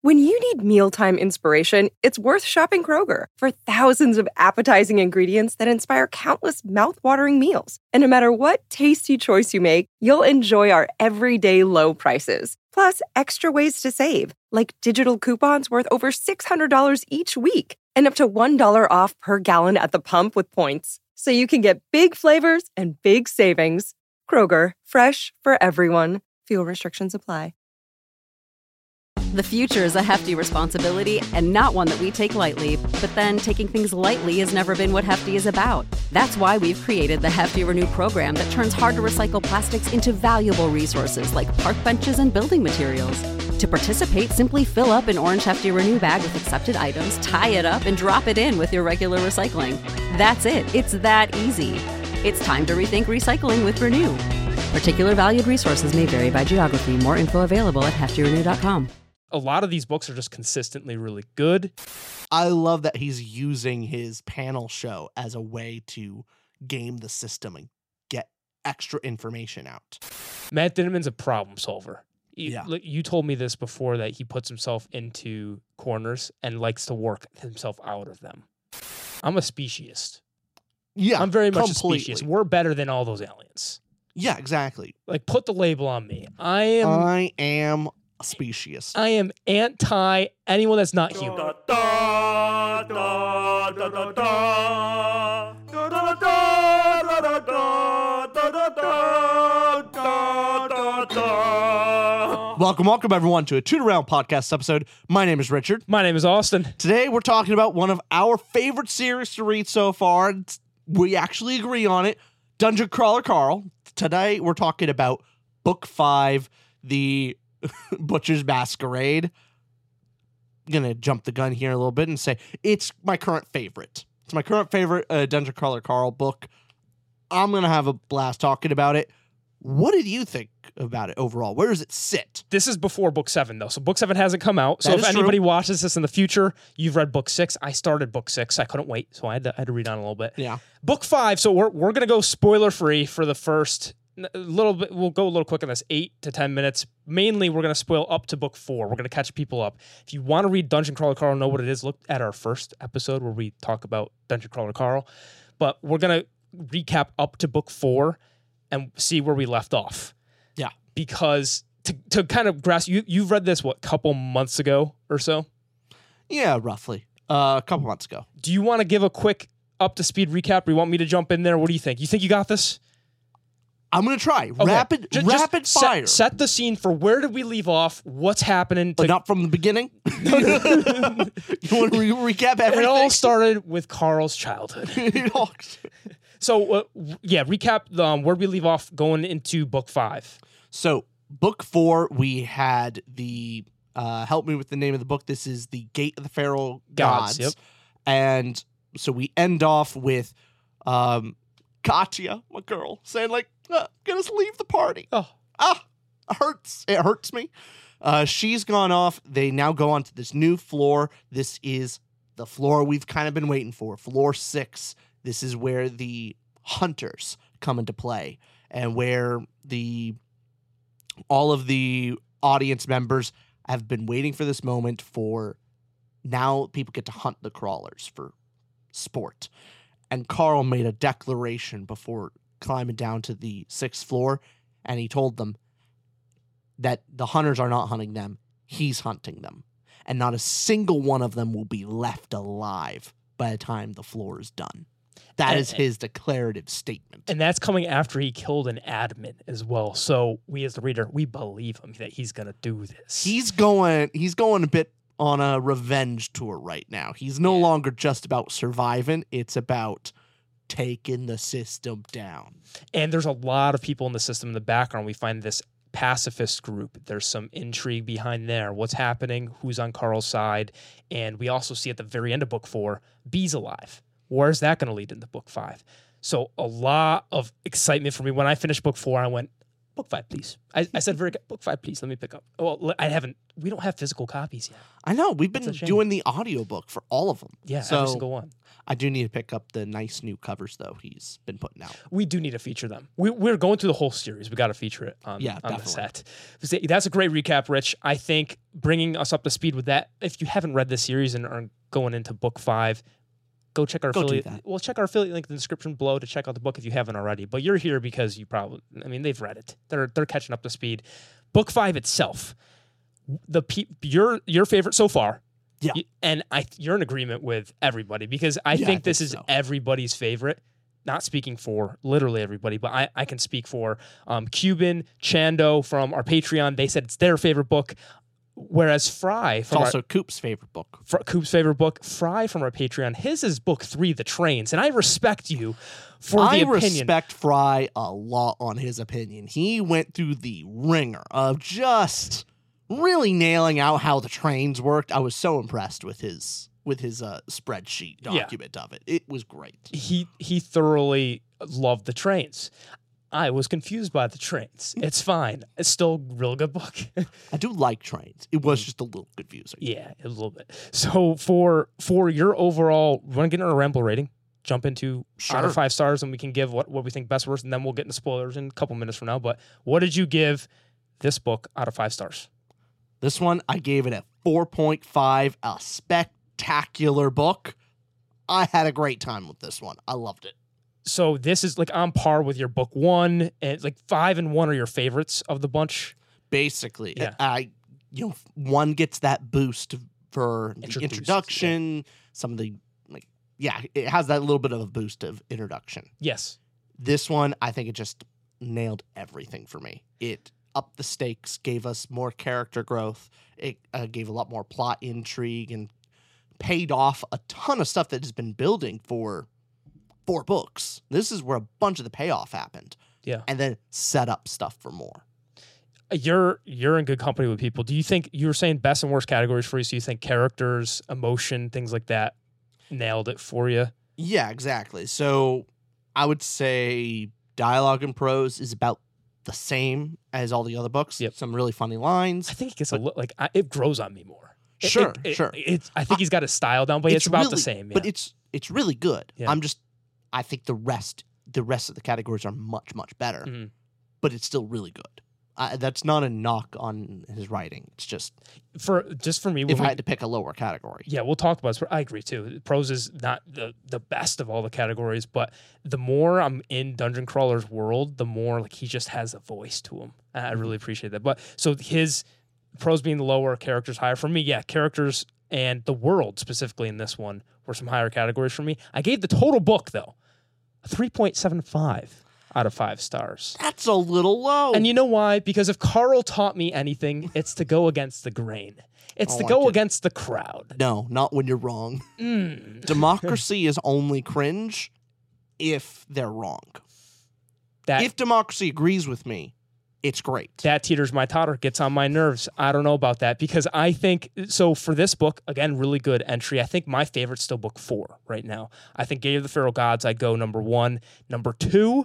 When you need mealtime inspiration, it's worth shopping Kroger for thousands of appetizing ingredients that inspire countless mouthwatering meals. And no matter what tasty choice you make, you'll enjoy our everyday low prices. Plus, extra ways to save, like digital coupons worth over $600 each week and up to $1 off per gallon at the pump with points. So you can get big flavors and big savings. Kroger, fresh for everyone. Fuel restrictions apply. The future is a hefty responsibility and not one that we take lightly. But then taking things lightly has never been what Hefty is about. That's why we've created the Hefty Renew program that turns hard-to-recycle plastics into valuable resources like park benches and building materials. To participate, simply fill up an orange Hefty Renew bag with accepted items, tie it up, and drop it in with your regular recycling. That's it. It's that easy. It's time to rethink recycling with Renew. Particular valued resources may vary by geography. More info available at heftyrenew.com. A lot of these books are just consistently really good. I love that he's using his panel show as a way to game the system and get extra information out. Matt Dinniman's a problem solver. Yeah. You told me this before, that he puts himself into corners and likes to work himself out of them. I'm a speciesist. Yeah, I'm very much completely. a speciesist. We're better than all those aliens. Yeah, exactly. Like, put the label on me. I am a speciesist. I am anti anyone that's not human. Welcome everyone to a Toot Around podcast episode. My name is Richard. My name is Austin. Today we're talking about one of our favorite series to read so far. We actually agree on it. Dungeon Crawler Carl. Today we're talking about Book 5, The Butcher's Masquerade. I'm gonna jump the gun here a little bit and say it's my current favorite. It's my current favorite Dungeon Crawler Carl book. I'm gonna have a blast talking about it. What did you think about it overall? Where does it sit? This is before Book 7, though. So Book 7 hasn't come out. So That if is anybody true. watches this in the future, you've read Book 6. I started Book 6. I couldn't wait, so I had to read on a little bit. Yeah. Book 5, so we're going to go spoiler-free for the first little bit. We'll go a little quick on this, 8 to 10 minutes. Mainly, we're going to spoil up to Book 4. We're going to catch people up. If you want to read Dungeon Crawler Carl, know what it is, look at our first episode where we talk about Dungeon Crawler Carl. But we're going to recap up to Book 4 and see where we left off. Yeah. Because to kind of grasp, you've read this, what, couple months ago or so? Yeah, roughly. A couple months ago. Do you want to give a quick up-to-speed recap, or you want me to jump in there? What do you think? You think you got this? I'm going to try. Okay. Rapid fire. Set the scene for where did we leave off? What's happening? But not from the beginning? You want to recap everything? It all started with Carl's childhood. So, recap where we leave off going into Book 5. So, Book 4, we had the, help me with the name of the book. This is The Gate of the Feral Gods. Yep. And so we end off with Katya, my girl, saying like, gonna leave the party. Oh. It hurts. It hurts me. She's gone off. They now go on to this new floor. This is the floor we've kind of been waiting for. Floor 6. This is where the hunters come into play and where all of the audience members have been waiting for this moment for. Now people get to hunt the crawlers for sport. And Carl made a declaration before climbing down to the 6th floor, and he told them that the hunters are not hunting them. He's hunting them. And not a single one of them will be left alive by the time the floor is done. That is his declarative statement. And that's coming after he killed an admin as well. So we as the reader, we believe him that he's going to do this. He's going a bit on a revenge tour right now. He's no longer just about surviving. It's about taking the system down. And there's a lot of people in the system in the background. We find this pacifist group. There's some intrigue behind there. What's happening? Who's on Carl's side? And we also see at the very end of Book 4, Bee's alive. Where's that going to lead into Book 5? So a lot of excitement for me. When I finished Book 4, I went, book 5, please. I said book 5, please. Let me pick up. Well, we don't have physical copies yet. I know. We've been That's a shame. doing the audiobook for all of them. Yeah, so every single one. I do need to pick up the nice new covers, though, he's been putting out. We do need to feature them. We're going through the whole series. We got to feature it on the set. That's a great recap, Rich. I think bringing us up to speed with that, if you haven't read this series and are going into book 5, go check our affiliate. Well, check our affiliate link in the description below to check out the book if you haven't already. But you're here because they've read it. They're catching up to speed. Book 5 itself, your favorite so far. Yeah. And you're in agreement with everybody because I think this is everybody's favorite. Not speaking for literally everybody, but I can speak for Cuban, Chando from our Patreon. They said it's their favorite book. Whereas Fry from also Coop's favorite book. Coop's favorite book, Fry from our Patreon, his is book 3, The Trains. And I respect you for the opinion. I respect Fry a lot on his opinion. He went through the ringer of just really nailing out how the trains worked. I was so impressed with his spreadsheet document of it. It was great. He thoroughly loved the trains. I was confused by the trains. It's fine. It's still a real good book. I do like trains. It was just a little confusing. Yeah, a little bit. So for your overall, we want to get into a Ramble rating, jump into out of 5 stars, and we can give what we think best, worst, and then we'll get into spoilers in a couple minutes from now. But what did you give this book out of 5 stars? This one, I gave it a 4.5, a spectacular book. I had a great time with this one. I loved it. So this is like on par with your book 1, and like 5 and 1 are your favorites of the bunch. Basically, yeah. 1 gets that boost for the introduction. Yeah. Some of the it has that little bit of a boost of introduction. Yes. This one, I think it just nailed everything for me. It upped the stakes, gave us more character growth. It gave a lot more plot intrigue and paid off a ton of stuff that has been building for 4 books. This is where a bunch of the payoff happened. Yeah. And then set up stuff for more. You're in good company with people. Do you think, you were saying best and worst categories for you, so you think characters, emotion, things like that nailed it for you? Yeah, exactly. So I would say dialogue and prose is about the same as all the other books. Yep. Some really funny lines. I think it gets it grows on me more. Sure. I think he's got his style down, but it's about the same. Yeah. But it's really good. Yeah. I think the rest of the categories are much, much better, but it's still really good. That's not a knock on his writing. It's just for me. If I had to pick a lower category, yeah, we'll talk about it. I agree too. Prose is not the best of all the categories, but the more I'm in Dungeon Crawler's world, the more he just has a voice to him. I really appreciate that. But so his prose being the lower, characters higher for me. Yeah, characters and the world specifically in this one were some higher categories for me. I gave the total book though a 3.75 out of 5 stars. That's a little low. And you know why? Because if Carl taught me anything, it's to go against the grain. It's to go against the crowd. No, not when you're wrong. Democracy is only cringe if they're wrong. If democracy agrees with me, it's great. That teeters my totter, gets on my nerves. I don't know about that because I think, so for this book, again, really good entry. I think my favorite's still book 4 right now. I think Gate of the Feral Gods, I'd go number 1. Number 2,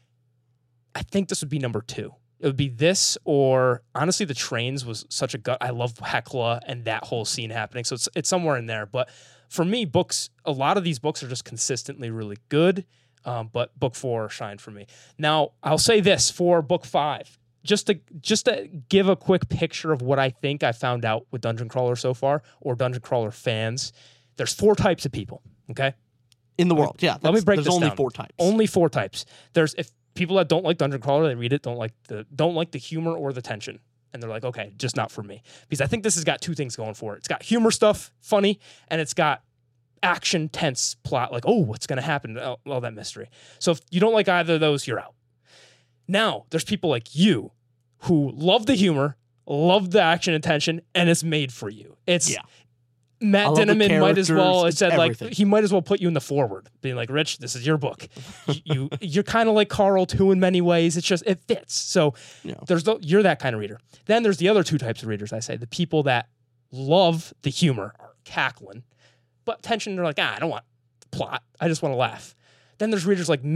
I think this would be number 2. It would be this, or honestly, The Trains was such a gut. I love Hecla and that whole scene happening. So it's somewhere in there. But for me, a lot of these books are just consistently really good. But book 4 shined for me. Now, I'll say this for book 5. Just to give a quick picture of what I think I found out with Dungeon Crawler so far, or Dungeon Crawler fans, there's 4 types of people, okay? In the world, yeah. Let me break this down. There's only 4 types. Only 4 types. There's if people that don't like Dungeon Crawler, they read it, don't like the humor or the tension. And they're like, okay, just not for me. Because I think this has got 2 things going for it. It's got humor stuff, funny, and it's got action, tense plot, like, oh, what's going to happen? All that mystery. So if you don't like either of those, you're out. Now, there's people like you who love the humor, love the action and tension, and it's made for you. Matt Dinniman might as well have said, everything. He might as well put you in the forward, being like, Rich, this is your book. You're kind of like Carl too in many ways. It's just, it fits. So you're that kind of reader. Then there's the other 2 types of readers, I say. The people that love the humor, are cackling, but tension, they're like, I don't want the plot. I just want to laugh. Then there's readers like me,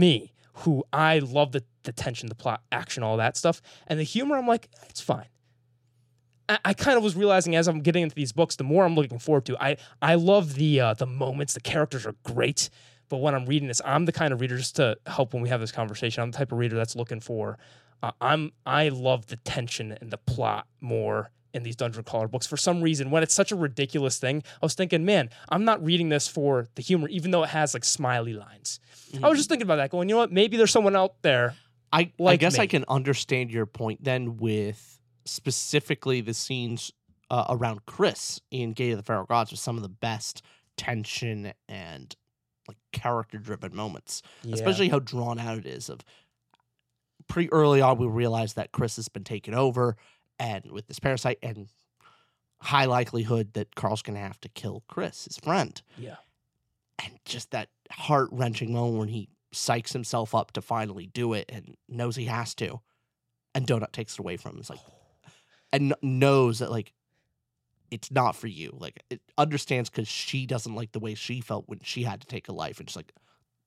who I love the tension, the plot, action, all that stuff. And the humor, I'm like, it's fine. I kind of was realizing as I'm getting into these books, the more I'm looking forward to. I love the moments. The characters are great. But when I'm reading this, I'm the kind of reader, just to help when we have this conversation, I'm the type of reader that's looking for, I love the tension and the plot more in these Dungeon Crawler books. For some reason, when it's such a ridiculous thing, I was thinking, man, I'm not reading this for the humor, even though it has like smiley lines. I was just thinking about that, going, you know what, maybe there's someone out there I guess me. I can understand your point then with specifically the scenes around Chris in Gate of the Feral Gods with some of the best tension and like character-driven moments, especially how drawn out it is. Of pretty early on, we realized that Chris has been taken over, and with this parasite, and high likelihood that Carl's going to have to kill Chris, his friend. Yeah. And just that heart-wrenching moment when he psychs himself up to finally do it and knows he has to, and Donut takes it away from him. It's like, and knows that like it's not for you. Like it understands because she doesn't like the way she felt when she had to take a life, and just like,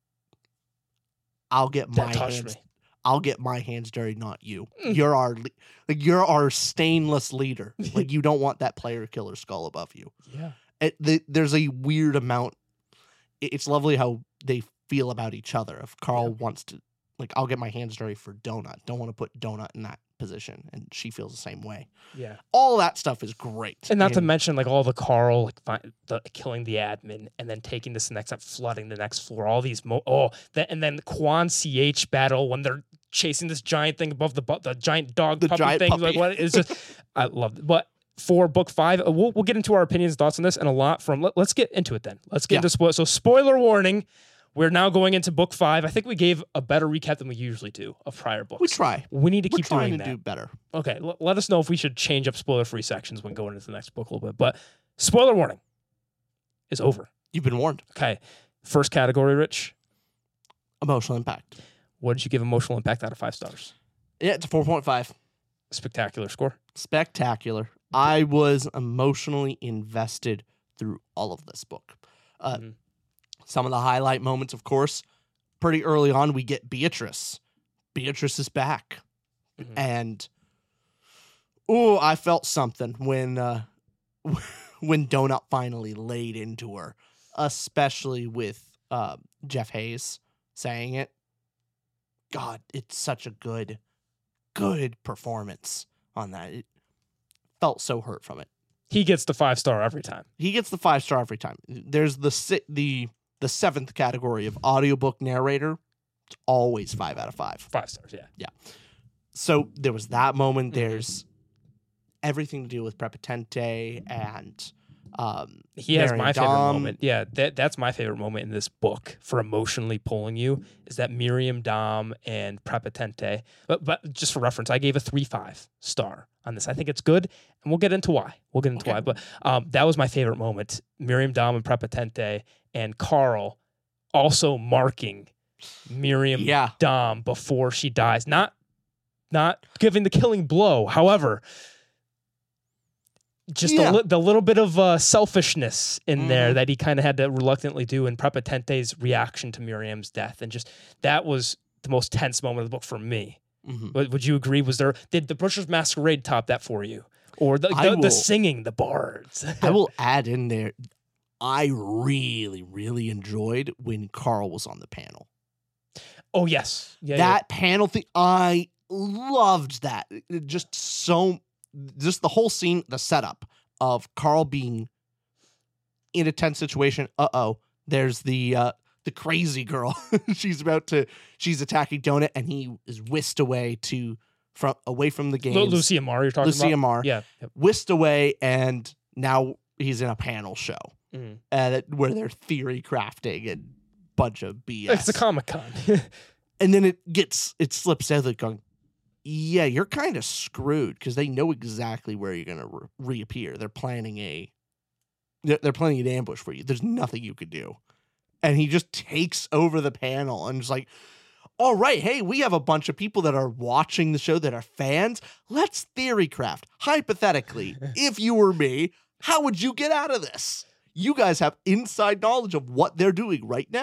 I'll get my hands dirty, not you. You're our stainless leader. Like you don't want that player killer skull above you. Yeah. There's a weird amount. It's lovely how they feel about each other. If Carl wants to, like, I'll get my hands dirty for Donut. Don't want to put Donut in that position, and she feels the same way. Yeah. All that stuff is great. And not to mention, like, all the Carl, like, killing the admin, and then taking this next step, flooding the next floor, all these, and then the Quan CH battle when they're chasing this giant thing above the giant dog puppy thing. Like, what? It's just, I love it. But for book 5, we'll get into our opinions, thoughts on this, and a lot from, let's get into it then. Let's get into spoilers. So, spoiler warning. We're now going into book 5. I think we gave a better recap than we usually do of prior books. We try. We need to keep doing that. We're trying to do better. Okay, let us know if we should change up spoiler-free sections when going into the next book a little bit. But spoiler warning is over. You've been warned. Okay, first category, Rich. Emotional impact. What did you give emotional impact out of 5 stars? Yeah, it's a 4.5. Spectacular score. Spectacular. I was emotionally invested through all of this book. Some of the highlight moments, of course, pretty early on, we get Beatrice. Beatrice is back. And, I felt something when Donut finally laid into her, especially with Jeff Hayes saying it. God, it's such a good performance on that. It felt so hurt from it. He gets the 5-star every time. He gets the 5-star every time. There's the 7th category of audiobook narrator. It's always 5 out of 5. 5 stars, yeah. So there was that moment. There's everything to do with Prepotente and he has my favorite Dom. moment. Yeah, that's my favorite moment in this book for emotionally pulling you is that Miriam, Dom, and Prepotente. But just for reference, I gave a 3.5 star on this. I think it's good, and we'll get into why. But that was my favorite moment. Miriam, Dom, and Prepotente, and Carl also marking Miriam, Dom before she dies. Not giving the killing blow. However, just the little bit of selfishness in there that he kind of had to reluctantly do, and Prepotente's reaction to Miriam's death. And just that was the most tense moment of the book for me. Would you agree? Did the Butcher's Masquerade top that for you? Or the singing, the bards? I will add in there, I really, really enjoyed when Carl was on the panel. Oh, yes. That panel thing, I loved that. Just the whole scene, the setup of Carl being in a tense situation. There's the crazy girl. she's attacking Donut, and he is whisked away away from the game. Lucia Marr, you're talking about? Lucia Marr. Yeah. Whisked away, and now he's in a panel show where they're theory crafting and bunch of BS. It's a Comic-Con. And then it slips out like going, yeah, you're kind of screwed because they know exactly where you're going to reappear. They're planning an ambush for you. There's nothing you could do. And he just takes over the panel and is like, all right, hey, we have a bunch of people that are watching the show that are fans. Let's theory craft. Hypothetically, if you were me, how would you get out of this? You guys have inside knowledge of what they're doing right now.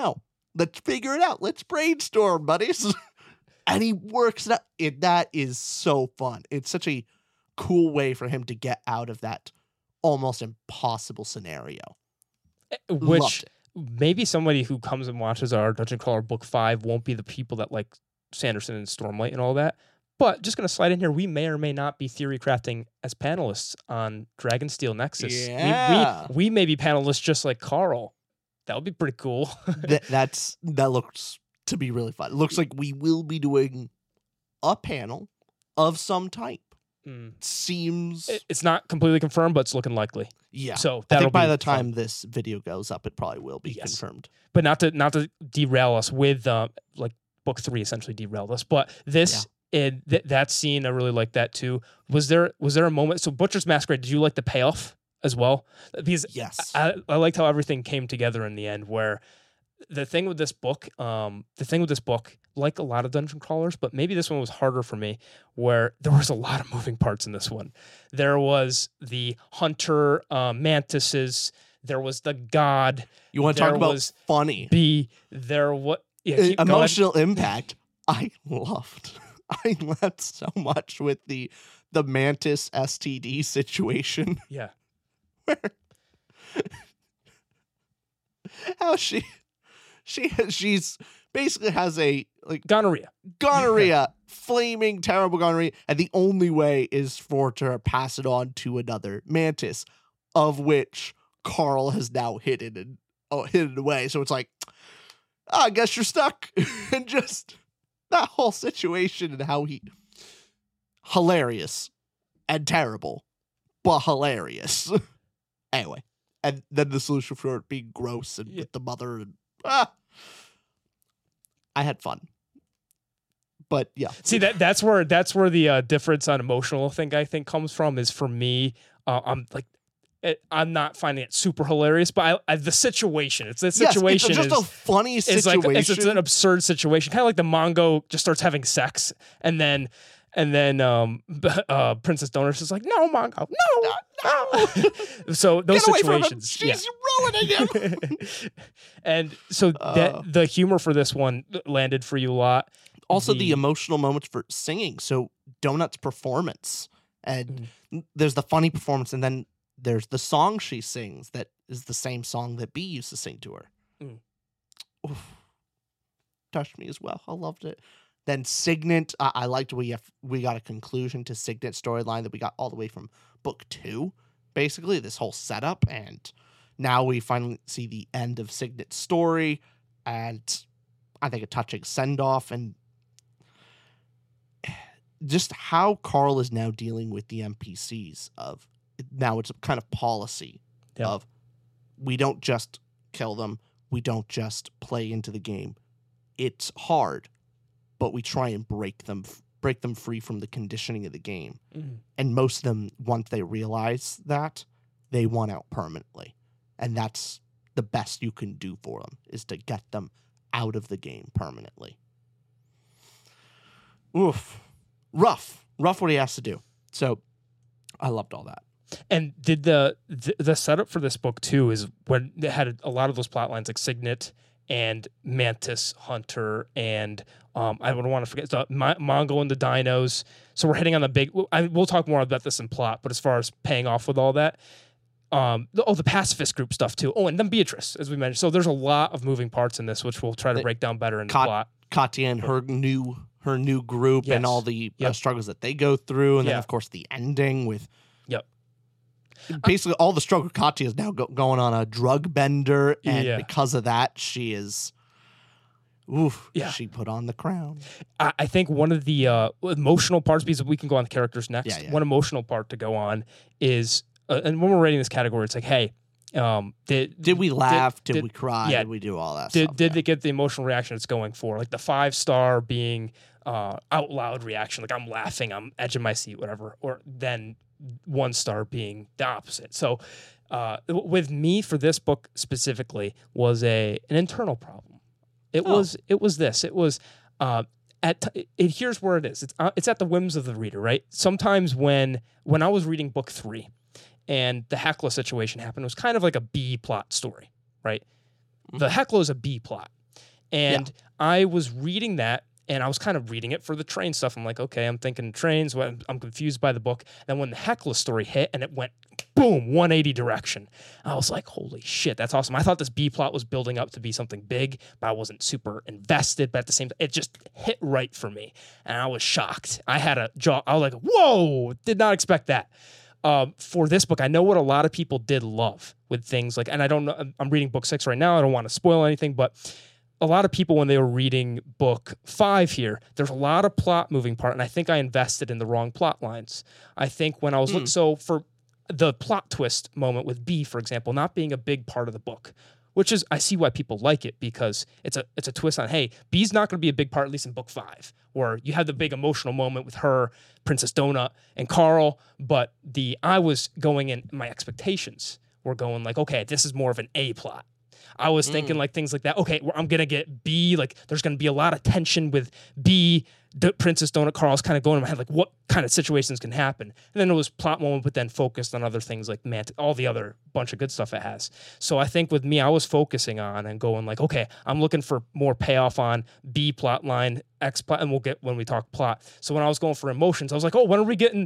Let's figure it out. Let's brainstorm, buddies. And he works it out. That is so fun. It's such a cool way for him to get out of that almost impossible scenario. Which maybe somebody who comes and watches our Dungeon Crawler Book 5 won't be the people that like Sanderson and Stormlight and all that. But just going to slide in here, we may or may not be theory crafting as panelists on Dragonsteel Nexus. Yeah. We may be panelists just like Carl. That would be pretty cool. that looks to be really fun. It looks like we will be doing a panel of some type. Seems it's not completely confirmed, but it's looking likely. Yeah. So I think by the time this video goes up, it probably will be confirmed. But not to derail us with like Book 3 essentially derailed us. But this that scene, I really like that too. Was there a moment? So Butcher's Masquerade, did you like the payoff as well? Because yes, I liked how everything came together in the end. Where the thing with this book, like a lot of dungeon crawlers, but maybe this one was harder for me, where there was a lot of moving parts in this one. There was the hunter mantises. There was the god. You want to talk about funny? Emotional impact. I laughed so much with the mantis STD situation. Yeah. Where how she's basically has a like gonorrhea, flaming terrible gonorrhea, and the only way is for her to pass it on to another mantis, of which Carl has now hidden away. So it's like, I guess you're stuck. And just that whole situation and how hilarious and terrible, but hilarious. Anyway, and then the solution for it being gross and with the mother and I had fun. But yeah. See, that's where the difference on emotional thing I think comes from is for me, I'm not finding it super hilarious, but the situation. It's the situation. It's just a funny situation. It's an absurd situation. Kind of like the Mongo just starts having sex, and then Princess Donuts is like, "No, Mongo, no." So those situations, she's ruining him. And so the humor for this one landed for you a lot. Also, the emotional moments for singing. So Donut's performance, and there's the funny performance, and then there's the song she sings that is the same song that Bee used to sing to her. Oof. Touched me as well. I loved it. Then Signet, I liked we got a conclusion to Signet's storyline that we got all the way from book 2, basically, this whole setup, and now we finally see the end of Signet's story, and I think a touching send-off, and just how Carl is now dealing with the NPCs of, now it's a kind of policy of, we don't just kill them, we don't just play into the game. It's hard, but we try and break them free from the conditioning of the game. And most of them, once they realize that, they want out permanently. And that's the best you can do for them, is to get them out of the game permanently. Oof. Rough what he has to do. So I loved all that. And did the setup for this book too is when they had a lot of those plot lines like Signet and Mantis Hunter and I don't want to forget Mongo and the Dinos. So we're hitting on the big. We'll talk more about this in plot, but as far as paying off with all that, the pacifist group stuff too. Oh, and then Beatrice, as we mentioned. So there's a lot of moving parts in this, which we'll try to break down better in the plot. Katya and her new group and all the struggles that they go through, and then of course the ending with. Basically, all the struggle Katya is now going on a drug bender, and because of that, she is. She put on the crown. I think one of the emotional parts, because we can go on the characters next. One emotional part to go on is, and when we're rating this category, it's like, hey, did we laugh? Did we cry? Did we do all that stuff? Did they get the emotional reaction it's going for? Like the 5-star being out loud reaction, like I'm laughing, I'm edging my seat, whatever, or then 1-star being the opposite. So with me for this book specifically was an internal problem. It was here's where it is. It's at the whims of the reader, right? Sometimes when I was reading book 3 and the Hecla situation happened, it was kind of like a B plot story, right? The Hecla is a B plot. And I was reading that, and I was kind of reading it for the train stuff. I'm like, okay, I'm thinking trains. I'm confused by the book. Then when the Hecla story hit and it went, boom, 180 direction, I was like, holy shit, that's awesome. I thought this B plot was building up to be something big, but I wasn't super invested. But at the same time, it just hit right for me. And I was shocked. I had a jaw. I was like, whoa, did not expect that. For this book, I know what a lot of people did love with things like, and I don't know, I'm reading book 6 right now. I don't want to spoil anything, but a lot of people, when they were reading book 5 here, there's a lot of plot moving part, and I think I invested in the wrong plot lines. I think when I was looking, so for the plot twist moment with B, for example, not being a big part of the book, which is, I see why people like it, because it's a twist on, hey, B's not going to be a big part, at least in book 5, where you have the big emotional moment with her, Princess Donut, and Carl, but I was going in, my expectations were going like, okay, this is more of an A plot. I was thinking like things like that. Okay, I'm going to get B, like there's going to be a lot of tension with B, Princess Donut, Carl's kind of going in my head, like what kind of situations can happen. And then it was plot moment, but then focused on other things like all the other bunch of good stuff it has. So I think with me, I was focusing on and going like, okay, I'm looking for more payoff on B plot line, X plot, and we'll get when we talk plot. So when I was going for emotions, I was like, oh, when are we getting,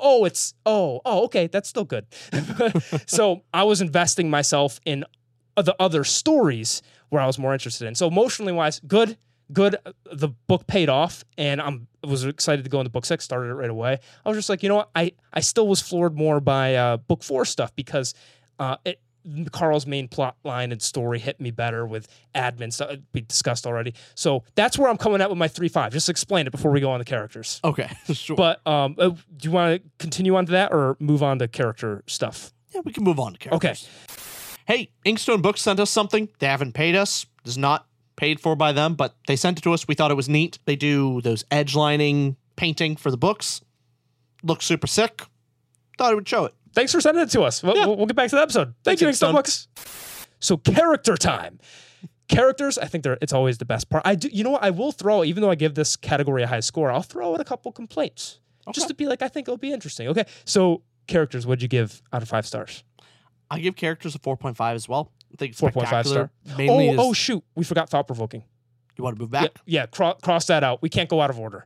okay, that's still good. So I was investing myself in the other stories where I was more interested in. So emotionally wise, good. The book paid off, and I was excited to go into book 6, started it right away. I was just like, you know what? I still was floored more by book 4 stuff, because Carl's main plot line and story hit me better with admin stuff we discussed already. So that's where I'm coming at with my 3-5. Just explain it before we go on the characters. Okay, sure. But do you want to continue on to that or move on to character stuff? Yeah, we can move on to characters. Okay. Hey, Inkstone Books sent us something. They haven't paid us. This is not paid for by them, but they sent it to us. We thought it was neat. They do those edge lining painting for the books. Looks super sick. Thought I would show it. Thanks for sending it to us. We'll get back to the episode. Thank you, Inkstone Books. So character time. Characters, I think it's always the best part. You know what? I will throw, even though I give this category a high score, I'll throw in a couple complaints. Okay. Just to be like, I think it'll be interesting. Okay, so characters, what'd you give out of 5 stars? I give characters a 4.5 as well. I think it's 4.5 star. Mainly shoot. We forgot thought-provoking. You want to move back? Yeah, cross that out. We can't go out of order.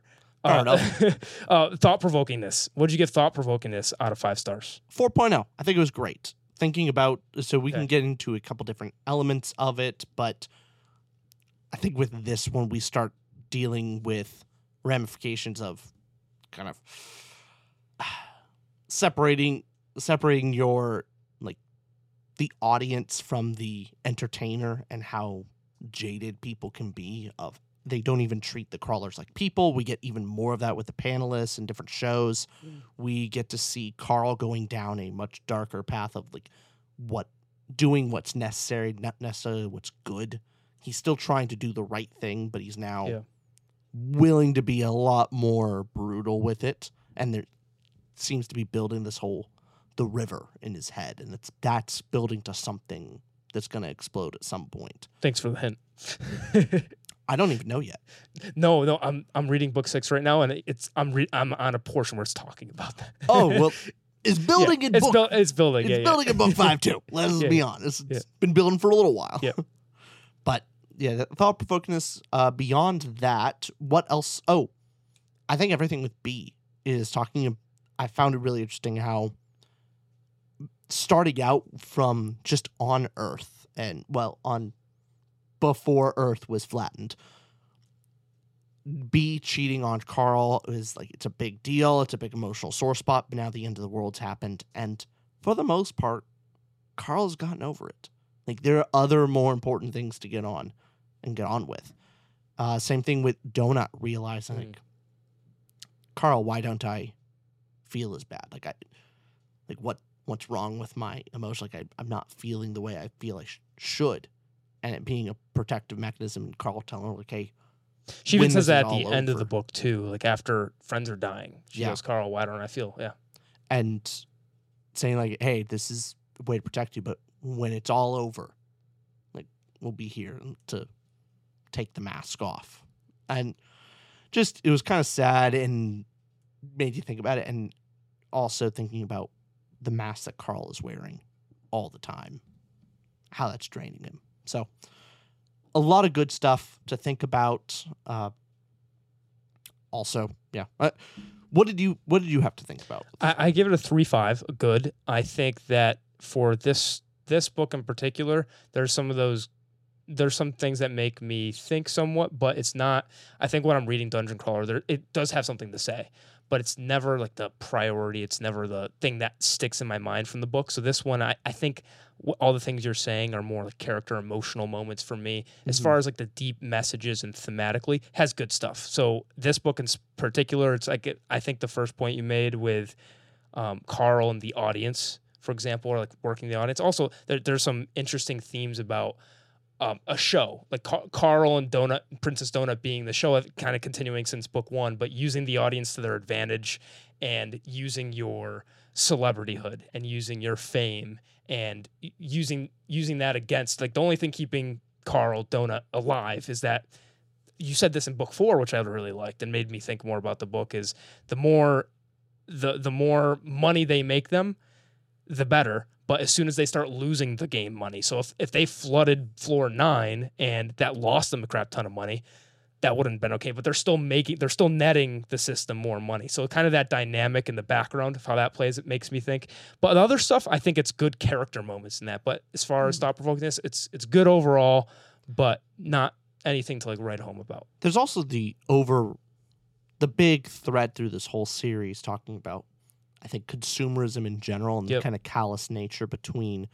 Thought-provokingness. What did you give thought-provokingness out of 5 stars? 4.0. I think it was great. Thinking about, so we can get into a couple different elements of it, but I think with this one, we start dealing with ramifications of kind of separating your, like, the audience from the entertainer, and how jaded people can be of they don't even treat the crawlers like people. We get even more of that with the panelists and different shows. We get to see Carl going down a much darker path of like doing what's necessary, not necessarily what's good. He's still trying to do the right thing, but he's now willing to be a lot more brutal with it. And there seems to be building the river in his head, and that's building to something that's going to explode at some point. Thanks for the hint. I don't even know yet. No, I'm reading book 6 right now, and I'm on a portion where it's talking about that. Oh well, it's building in book. It's building. It's building in book 5 too. Let's be honest. It's been building for a little while. Yeah. But yeah, the thought provokingness. Beyond that, what else? Oh, I think everything with B is talking. I found it really interesting how starting out from just on Earth and before Earth was flattened, B cheating on Carl is like, it's a big deal. It's a big emotional sore spot, but now the end of the world's happened. And for the most part, Carl's gotten over it. Like, there are other more important things to get on with. Same thing with Donut realizing, like, Carl, why don't I feel as bad? What's wrong with my emotion? Like, I'm not feeling the way I feel I should. And it being a protective mechanism, and Carl telling her, like, hey, she even says that at the end of the book, too. Like, after friends are dying. She goes, Carl, why don't I feel? Yeah. And saying, like, hey, this is a way to protect you, but when it's all over, like, we'll be here to take the mask off. And just, it was kind of sad and made you think about it. And also thinking about the mask that Carl is wearing all the time, how that's draining him. So a lot of good stuff to think about. Also, yeah. What did you have to think about? I give it a 3.5, good. I think that for this book in particular, there's some things that make me think somewhat, but it's not. I think when I'm reading Dungeon Crawler, it does have something to say, but it's never like the priority. It's never the thing that sticks in my mind from the book. So this one, I think all the things you're saying are more like character emotional moments for me. As far as like the deep messages and thematically, has good stuff. So this book in particular, it's like I think the first point you made with Carl and the audience, for example, or like working the audience. Also, there's some interesting themes about a show, like Carl and Princess Donut being the show, kind of continuing since book one, but using the audience to their advantage and using your celebrityhood and using your fame and using that against, like, the only thing keeping Carl Donut alive is that you said this in book 4, which I really liked and made me think more about the book, is the more money they make them, the better. But as soon as they start losing the game money, so if they flooded floor 9 and that lost them a crap ton of money, that wouldn't have been okay. But they're still netting the system more money. So kind of that dynamic in the background of how that plays, it makes me think. But the other stuff, I think it's good character moments in that. But as far as thought-provokingness, it's good overall, but not anything to like write home about. There's also the big thread through this whole series talking about, I think, consumerism in general and the kind of callous nature between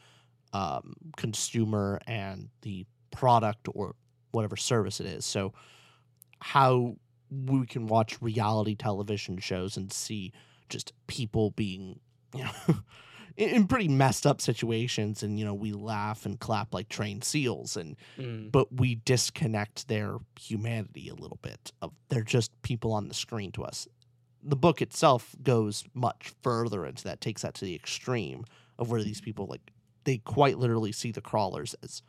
consumer and the product or whatever service it is. So how we can watch reality television shows and see just people being, in pretty messed up situations, and we laugh and clap like trained seals, but we disconnect their humanity a little bit. They're just people on the screen to us. The book itself goes much further into that, takes that to the extreme of where these people, like, they quite literally see the crawlers as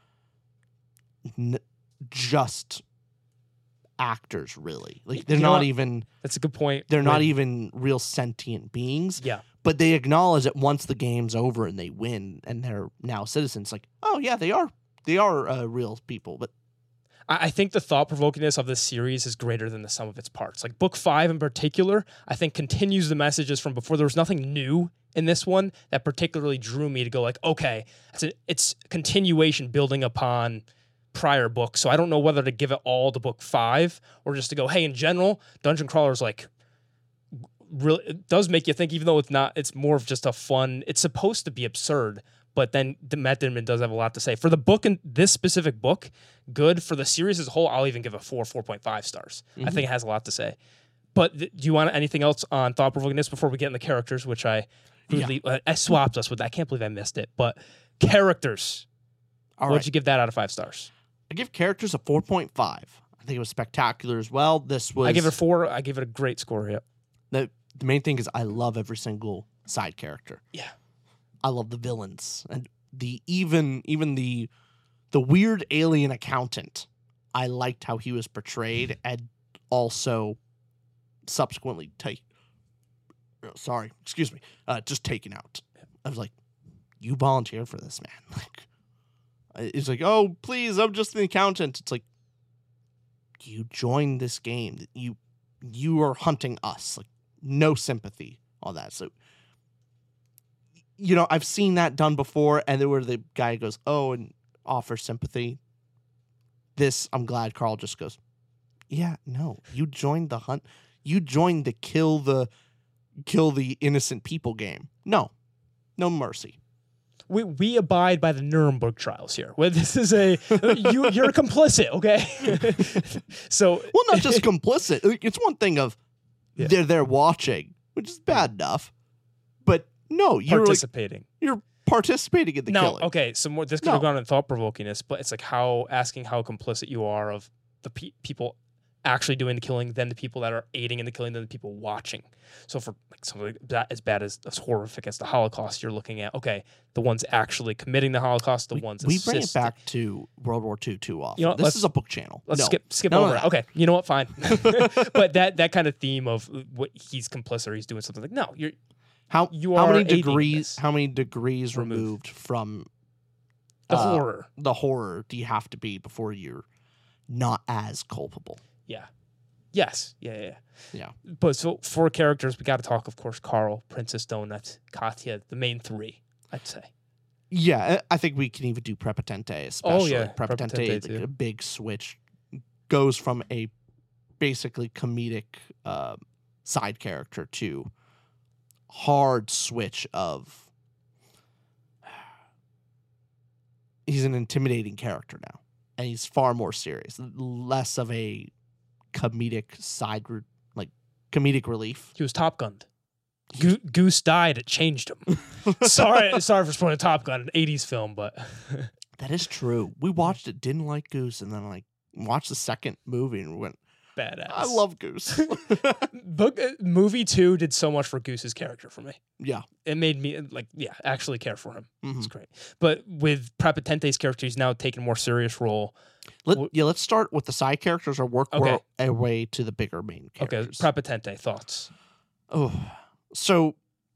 just actors, really. Like, they're not even... That's a good point. They're not even real sentient beings. Yeah. But they acknowledge that once the game's over and they win and they're now citizens, like, oh, yeah, they are real people, but... I think the thought-provokingness of this series is greater than the sum of its parts. Like book 5 in particular, I think continues the messages from before. There was nothing new in this one that particularly drew me to go like, okay, it's continuation building upon prior books. So I don't know whether to give it all to book 5 or just to go, hey, in general, Dungeon Crawler is like, really, it does make you think, even though it's more of just a fun, it's supposed to be absurd. But then Matt Dinman does have a lot to say. For the book, and this specific book, good. For the series as a whole, I'll even give it 4.5 stars. I think it has a lot to say. But do you want anything else on thought-provokingness before we get in the characters, which I swapped us with? I can't believe I missed it. But characters. What'd you give that out of 5 stars? I give characters a 4.5. I think it was spectacular as well. I give it a 4. I give it a great score, yeah. The main thing is I love every single side character. Yeah. I love the villains and even the weird alien accountant. I liked how he was portrayed and also subsequently just taken out. I was like, you volunteered for this, man. Like, it's like, oh, please, I'm just an accountant. It's like, you joined this game. You are hunting us. Like, no sympathy, all that. So, I've seen that done before, and there where the guy goes, oh, and offers sympathy. This, I'm glad Carl just goes, yeah, no, you joined the hunt. You joined the kill the innocent people game. No mercy. We abide by the Nuremberg trials here. Well, this is you're complicit, okay? So, well, not just complicit. It's one thing of they're there watching, which is bad enough, but no, you're participating. You're participating in the killing. Okay, so more. This could have gone in thought-provokingness, but it's like asking how complicit you are of the people actually doing the killing, then the people that are aiding in the killing, then the people watching. So for like something that as bad as horrific as the Holocaust, you're looking at, okay, the ones actually committing the Holocaust, the ones we bring it back to World War II too often. This is a book channel. Let's skip over it. Okay, you know what? Fine. But that kind of theme of what he's complicit or he's doing something like, no, how many degrees removed from the horror? The horror do you have to be before you're not as culpable. Yeah. Yes. Yeah. Yeah. But so for characters, we got to talk, of course, Carl, Princess Donut, Katya, the main three, I'd say. Yeah, I think we can even do Prepotente, especially. Oh, yeah. Prepotente, Prepotente, like too. a big switch, goes from a basically comedic side character to hard switch of he's an intimidating character now, and he's far more serious, less of a comedic comedic relief. He was Top Gunned. Goose died. It changed him. sorry for spoiling Top Gun, an 80s film, but That is true. We watched it, didn't like Goose, and then watched the second movie and went, badass. I love Goose. Movie 2 did so much for Goose's character for me. Yeah. It made me actually care for him. Mhm. It's great. But with Prepotente's character, he's now taking a more serious role. Let's start with the side characters or work Okay. our way to the bigger main Okay, characters. Prepotente, thoughts? Oh, so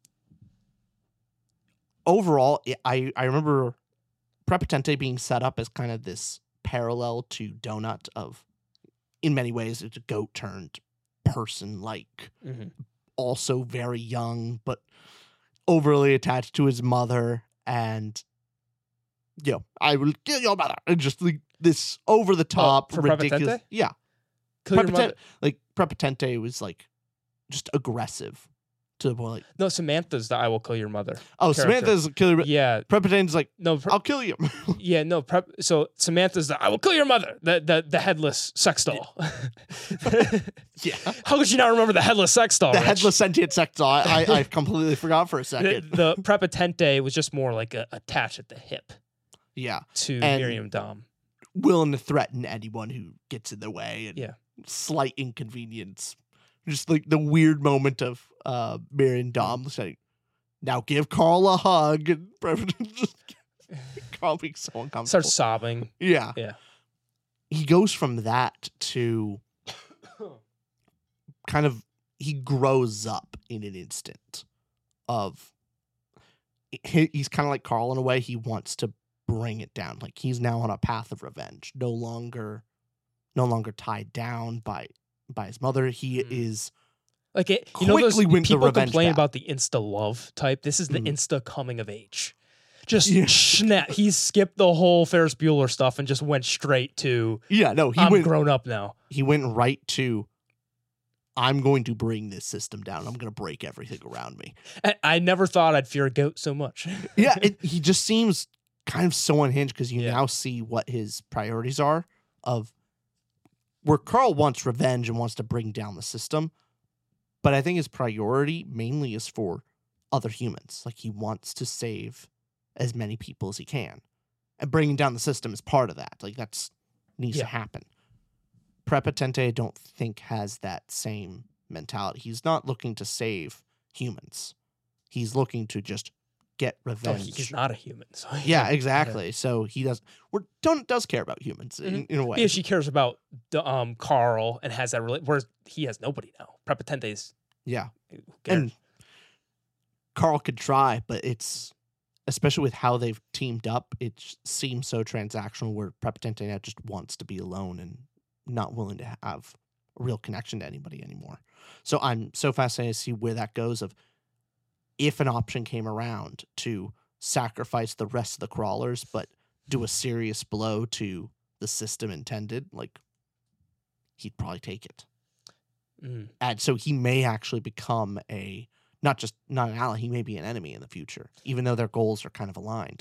overall, I remember Prepotente being set up as kind of this parallel to Donut of, in many ways, it's a goat turned person, Mm-hmm. also very young, but overly attached to his mother. And, I will kill your mother. And just this over the top, for ridiculous. Prepotente? Yeah. Kill your mother? Prepotente was just aggressive to the point. No, Samantha's the I will kill your mother. Oh, character. Samantha's killer. Yeah. Prepotente's No, I'll kill you. yeah, no. So Samantha's the I will kill your mother. The headless sex doll. Yeah. How could you not remember the headless sex doll? The Rich? headless sentient sex doll. I completely forgot for a second. The Prepotente was just more like attached at the hip Yeah. to And- Miriam Dom. Willing to threaten anyone who gets in their way. And Yeah. slight inconvenience. Just the weird moment of Miriam Dom saying, now give Carl a hug. And just Carl being so uncomfortable. Starts sobbing. Yeah. Yeah. He goes from that to kind of, he grows up in an instant of, he's kind of like Carl in a way. He wants to bring it down. Like he's now on a path of revenge, no longer tied down by his mother. He is Like it, you know, those quickly went the people revenge complain path. about the insta love type. This is the Mhm. insta coming of age. Just Yeah. snap. He skipped the whole Ferris Bueller stuff and just went straight to Yeah, no, he I'm went grown up now. he went right to, I'm going to bring this system down. I'm going to break everything around me. I never thought I'd fear a goat so much. Yeah, he just seems kind of so unhinged because you Yeah. now see what his priorities are of where Carl wants revenge and wants to bring down the system. But I think his priority mainly is for other humans. Like he wants to save as many people as he can. And bringing down the system is part of that. Like that's needs to Yeah. happen. Prepotente, I don't think, has that same mentality. He's not looking to save humans. He's looking to just get Oh, revenge. he's not a human. So Yeah, exactly. So he does. Donut does care about humans in a way. Yeah, she cares about Carl and has that whereas he has nobody now. Prepotente's Yeah, who cares? and Carl could try, but it's especially with how they've teamed up. It seems so transactional. Where Prepotente now just wants to be alone and not willing to have a real connection to anybody anymore. So I'm so fascinated to see where that goes. Of if an option came around to sacrifice the rest of the crawlers, but do a serious blow to the system intended, like he'd probably take it. Mm. And so he may actually become not an ally, he may be an enemy in the future, even though their goals are kind of aligned.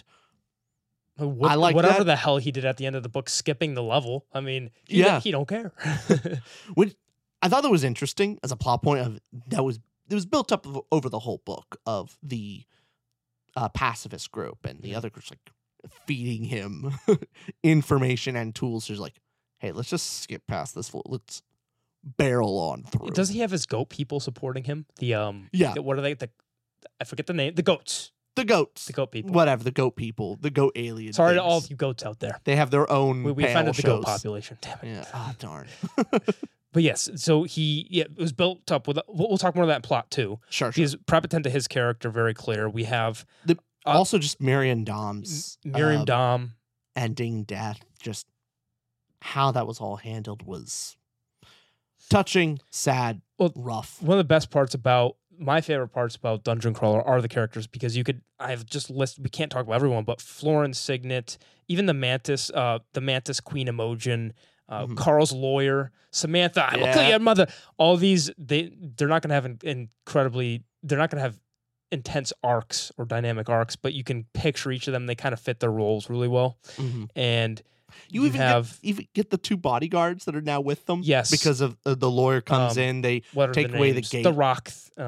I like whatever that. the hell he did at the end of the book, skipping the level. I mean, he don't care. Which I thought that was interesting as a plot point of it was built up over the whole book of the pacifist group and the other groups like feeding him information and tools. There's like, hey, let's just skip past this. Let's barrel on through. Does he have his goat people supporting him? Yeah. What are they? I forget the name. The goats. The goats. The goat people. Whatever, the goat people, the goat aliens. Sorry to all of you goats out there. They have their own We panel offended the shows. goat population. Damn it. Yeah. Ah, darn. But yes, so it was built up with. We'll talk more of that in plot too. Sure. Because Prepotente, his character, very clear. We have Also, just Miriam Dom's Miriam Dom. ending death. Just how that was all handled was touching, sad, rough. One of the best parts about my favorite parts about Dungeon Crawler are the characters, because I've just listed, we can't talk about everyone, but Florence Signet, even the Mantis Queen Imogen, Carl's lawyer, Samantha, I will kill your mother. All these, they're not going to have they're not going to have intense arcs or dynamic arcs, but you can picture each of them. They kind of fit their roles really well. And you even get the 2 bodyguards that are now with them. Yes. Because of the lawyer comes in, they take away the gate. The rock.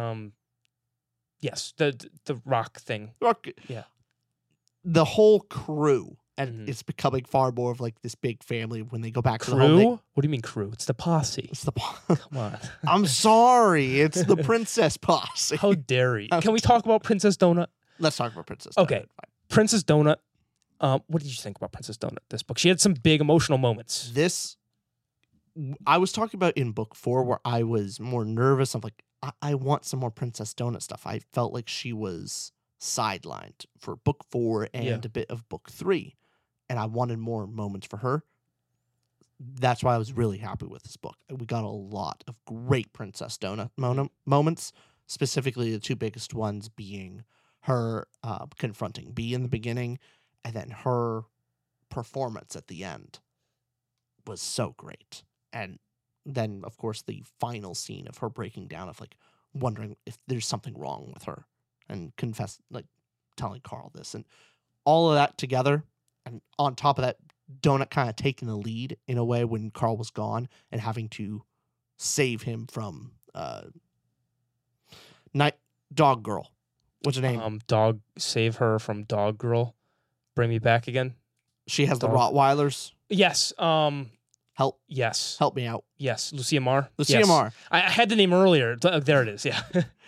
Yes, the rock thing. Yeah. The whole crew. And it's becoming far more of like this big family when they go back to the home. Crew? What do you mean crew? It's the posse. It's the Come on. I'm sorry. It's the princess posse. How dare you? Can we talk about Princess Donut? Let's talk about Princess Donut. Okay. Princess Donut. What did you think about Princess Donut, this book? She had some big emotional moments. I was talking about in book 4 where I was more nervous. I'm like, I want some more Princess Donut stuff. I felt like she was sidelined for book 4 and a bit of book 3. And I wanted more moments for her. That's why I was really happy with this book. We got a lot of great Princess Donut moments, specifically the 2 biggest ones being her confronting Bee in the beginning, and then her performance at the end was so great. And then, of course, the final scene of her breaking down, of like wondering if there's something wrong with her, and telling Carl this, and all of that together. And on top of that, Donut kind of taking the lead in a way when Carl was gone and having to save him from Dog Girl. What's her name? Save her from Dog Girl. Bring me back again. She has the Rottweilers. Yes. Help. Yes. Help me out. Yes. Lucia Marr. Lucia Marr. I had the name earlier. There it is. Yeah.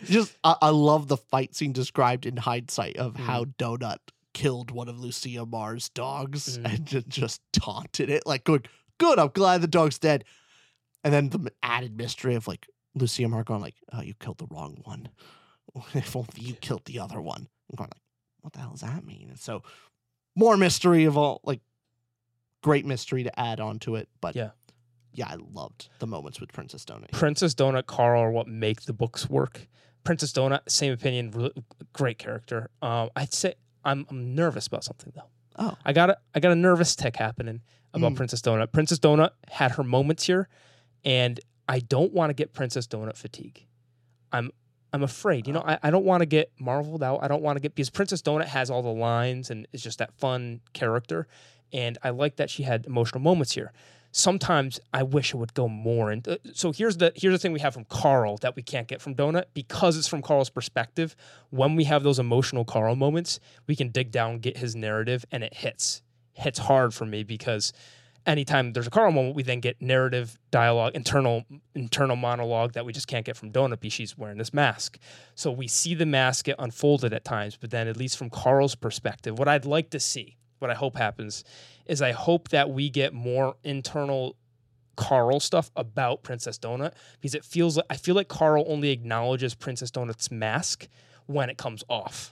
I love the fight scene described in hindsight of how Donut killed one of Lucia Marr's dogs and just taunted it. Like, good, I'm glad the dog's dead. And then the added mystery of like Lucia Marr going like, oh, you killed the wrong one. If only you killed the other one. I'm going like, what the hell does that mean? And so more mystery of all, like, great mystery to add on to it. But yeah, I loved the moments with Princess Donut. Princess Donut, Carl are what make the books work. Princess Donut, same opinion, really great character. I'd say I'm nervous about something though. Oh, I got a nervous tick happening about Princess Donut. Princess Donut had her moments here, and I don't want to get Princess Donut fatigue. I'm afraid. I don't want to get marveled out. I don't want to get, because Princess Donut has all the lines and is just that fun character, and I like that she had emotional moments here. Sometimes I wish it would go more. And so here's the thing we have from Carl that we can't get from Donut, because it's from Carl's perspective. When we have those emotional Carl moments, we can dig down, get his narrative, and it hits hard for me, because anytime there's a Carl moment, we then get narrative dialogue, internal monologue that we just can't get from Donut, because she's wearing this mask. So we see the mask get unfolded at times, but then at least from Carl's perspective, what I'd like to see, what I hope happens, is I hope that we get more internal Carl stuff about Princess Donut, because I feel like Carl only acknowledges Princess Donut's mask when it comes off.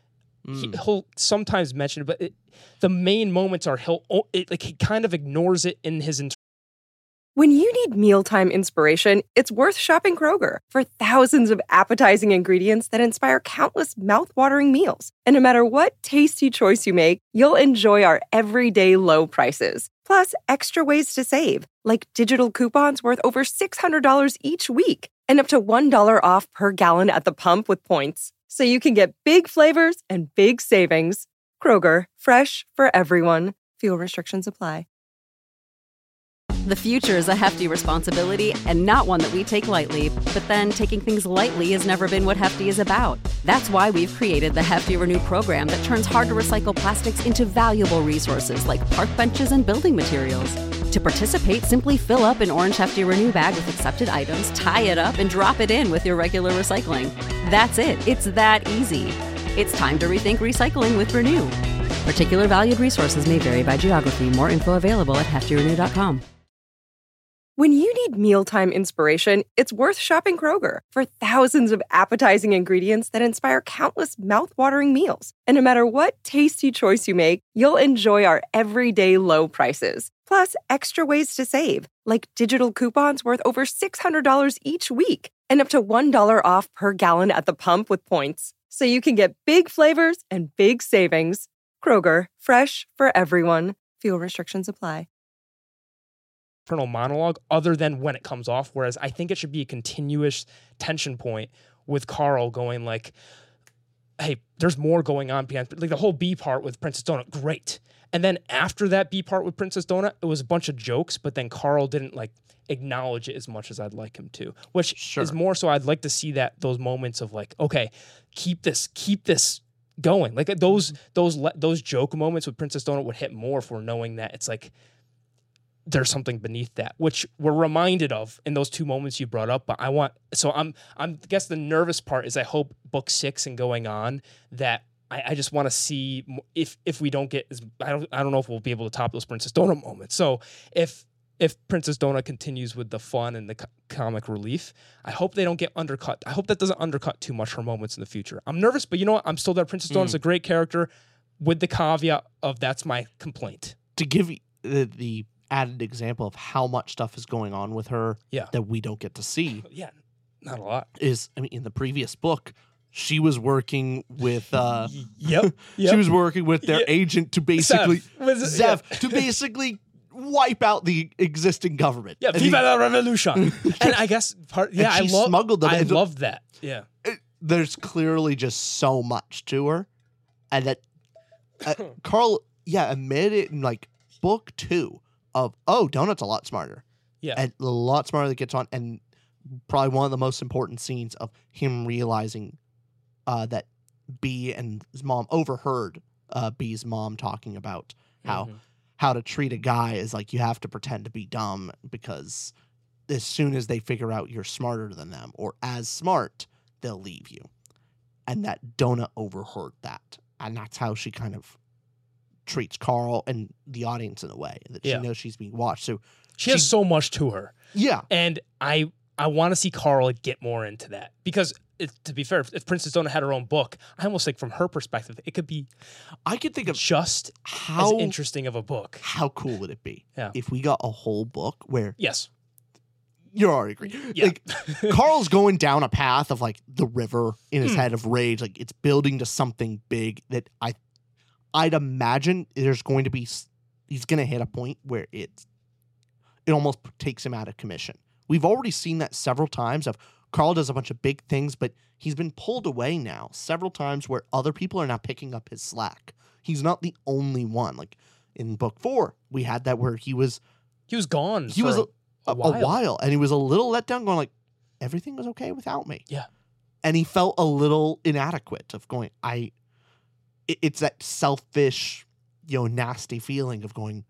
He'll sometimes mention it, but the main moments are he kind of ignores it in his. When you need mealtime inspiration, it's worth shopping Kroger for thousands of appetizing ingredients that inspire countless mouth-watering meals. And no matter what tasty choice you make, you'll enjoy our everyday low prices. Plus, extra ways to save, like digital coupons worth over $600 each week and up to $1 off per gallon at the pump with points. So you can get big flavors and big savings. Kroger, fresh for everyone. Fuel restrictions apply. The future is a hefty responsibility and not one that we take lightly. But then taking things lightly has never been what Hefty is about. That's why we've created the Hefty Renew program that turns hard-to-recycle plastics into valuable resources like park benches and building materials. To participate, simply fill up an orange Hefty Renew bag with accepted items, tie it up, and drop it in with your regular recycling. That's it. It's that easy. It's time to rethink recycling with Renew. Particular valued resources may vary by geography. More info available at heftyrenew.com. When you need mealtime inspiration, it's worth shopping Kroger for thousands of appetizing ingredients that inspire countless mouth-watering meals. And no matter what tasty choice you make, you'll enjoy our everyday low prices. Plus, extra ways to save, like digital coupons worth over $600 each week and up to $1 off per gallon at the pump with points. So you can get big flavors and big savings. Kroger, fresh for everyone. Fuel restrictions apply. Internal monologue other than when it comes off, whereas I think it should be a continuous tension point with Carl going like, hey, there's more going on behind, like the whole B part with Princess Donut, great. And then after that B part with Princess Donut, it was a bunch of jokes, but then Carl didn't like acknowledge it as much as I'd like him to, which is more so I'd like to see that those moments of like, okay, keep this going. Like those joke moments with Princess Donut would hit more for knowing that it's like there's something beneath that, which we're reminded of in those two moments you brought up. But I guess the nervous part is I hope book 6 and going on that I just want to see if we don't get I don't know if we'll be able to top those Princess Donut moments. So if Princess Donut continues with the fun and the comic relief, I hope they don't get undercut. I hope that doesn't undercut too much her moments in the future. I'm nervous, but you know what? I'm still there. Princess Donut's a great character with the caveat of that's my complaint. To give the added example of how much stuff is going on with her that we don't get to see. Yeah, not a lot. In the previous book, she was working with Yep. She was working with their agent to basically Zev to basically wipe out the existing government. Yeah, Viva la Revolution. And I guess smuggled them. I loved that. Yeah. There's clearly just so much to her. And that Carl admitted in like book 2 of Donut's a lot smarter. Yeah. And a lot smarter that gets on, and probably one of the most important scenes of him realizing that B and his mom overheard B's mom talking about how to treat a guy is like you have to pretend to be dumb, because as soon as they figure out you're smarter than them or as smart, they'll leave you. And that Donut overheard that. And that's how she kind of treats Carl and the audience in a way that she knows she's being watched. So she has so much to her. Yeah. And I want to see Carl get more into that, because to be fair, if Princess Donut had her own book, I almost think from her perspective, it could be I could think of just as interesting of a book. How cool would it be if we got a whole book where you're already agree. Yeah. Like Carl's going down a path of like the river in his head of rage, like it's building to something big that I'd imagine there's going to be he's going to hit a point where it almost takes him out of commission. We've already seen that several times of Carl does a bunch of big things, but he's been pulled away now several times where other people are now picking up his slack. He's not the only one. Like in book 4, we had that where he was gone. He was a while, and he was a little let down, going like, everything was okay without me. Yeah. And he felt a little inadequate of going, it's that selfish, nasty feeling of going,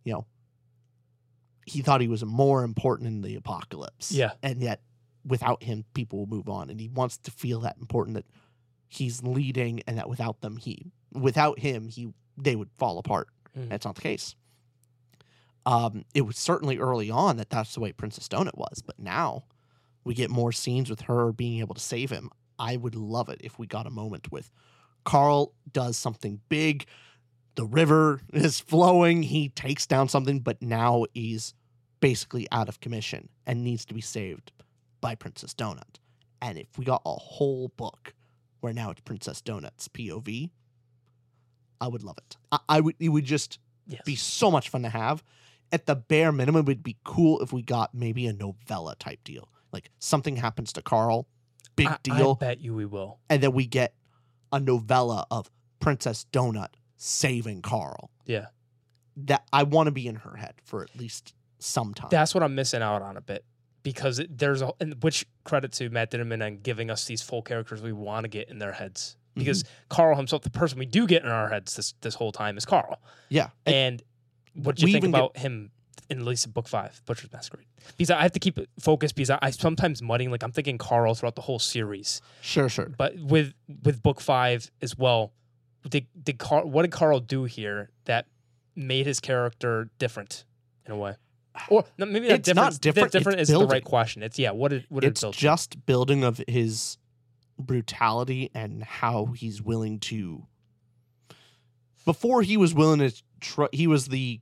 he thought he was more important in the apocalypse. Yeah. And yet without him, people will move on. And he wants to feel that important, that he's leading, and that without him, they would fall apart. That's not the case. It was certainly early on that's the way Princess Donut was. But now we get more scenes with her being able to save him. I would love it if we got a moment with Carl does something big. The river is flowing. He takes down something, but now he's basically out of commission and needs to be saved by Princess Donut. And if we got a whole book where now it's Princess Donut's POV, I would love it. It would just be so much fun to have. At the bare minimum, it would be cool if we got maybe a novella type deal. Like something happens to Carl, big deal. I bet you we will. And then we get a novella of Princess Donut saving Carl. Yeah. That I want to be in her head for at least some time. That's what I'm missing out on a bit, because which credit to Matt Dinnerman on giving us these full characters we want to get in their heads, because Carl himself, the person we do get in our heads this whole time, is Carl. Yeah. And what do you think about him in at least book 5, Butcher's Masquerade? Because I have to keep it focused, because I sometimes mudding, like I'm thinking Carl throughout the whole series. Sure. But with book 5 as well, what did Carl do here that made his character different in a way? Or maybe it's not different. Different is the right question. It's it's just building of his brutality and how he's willing to. Before he was willing to, he was the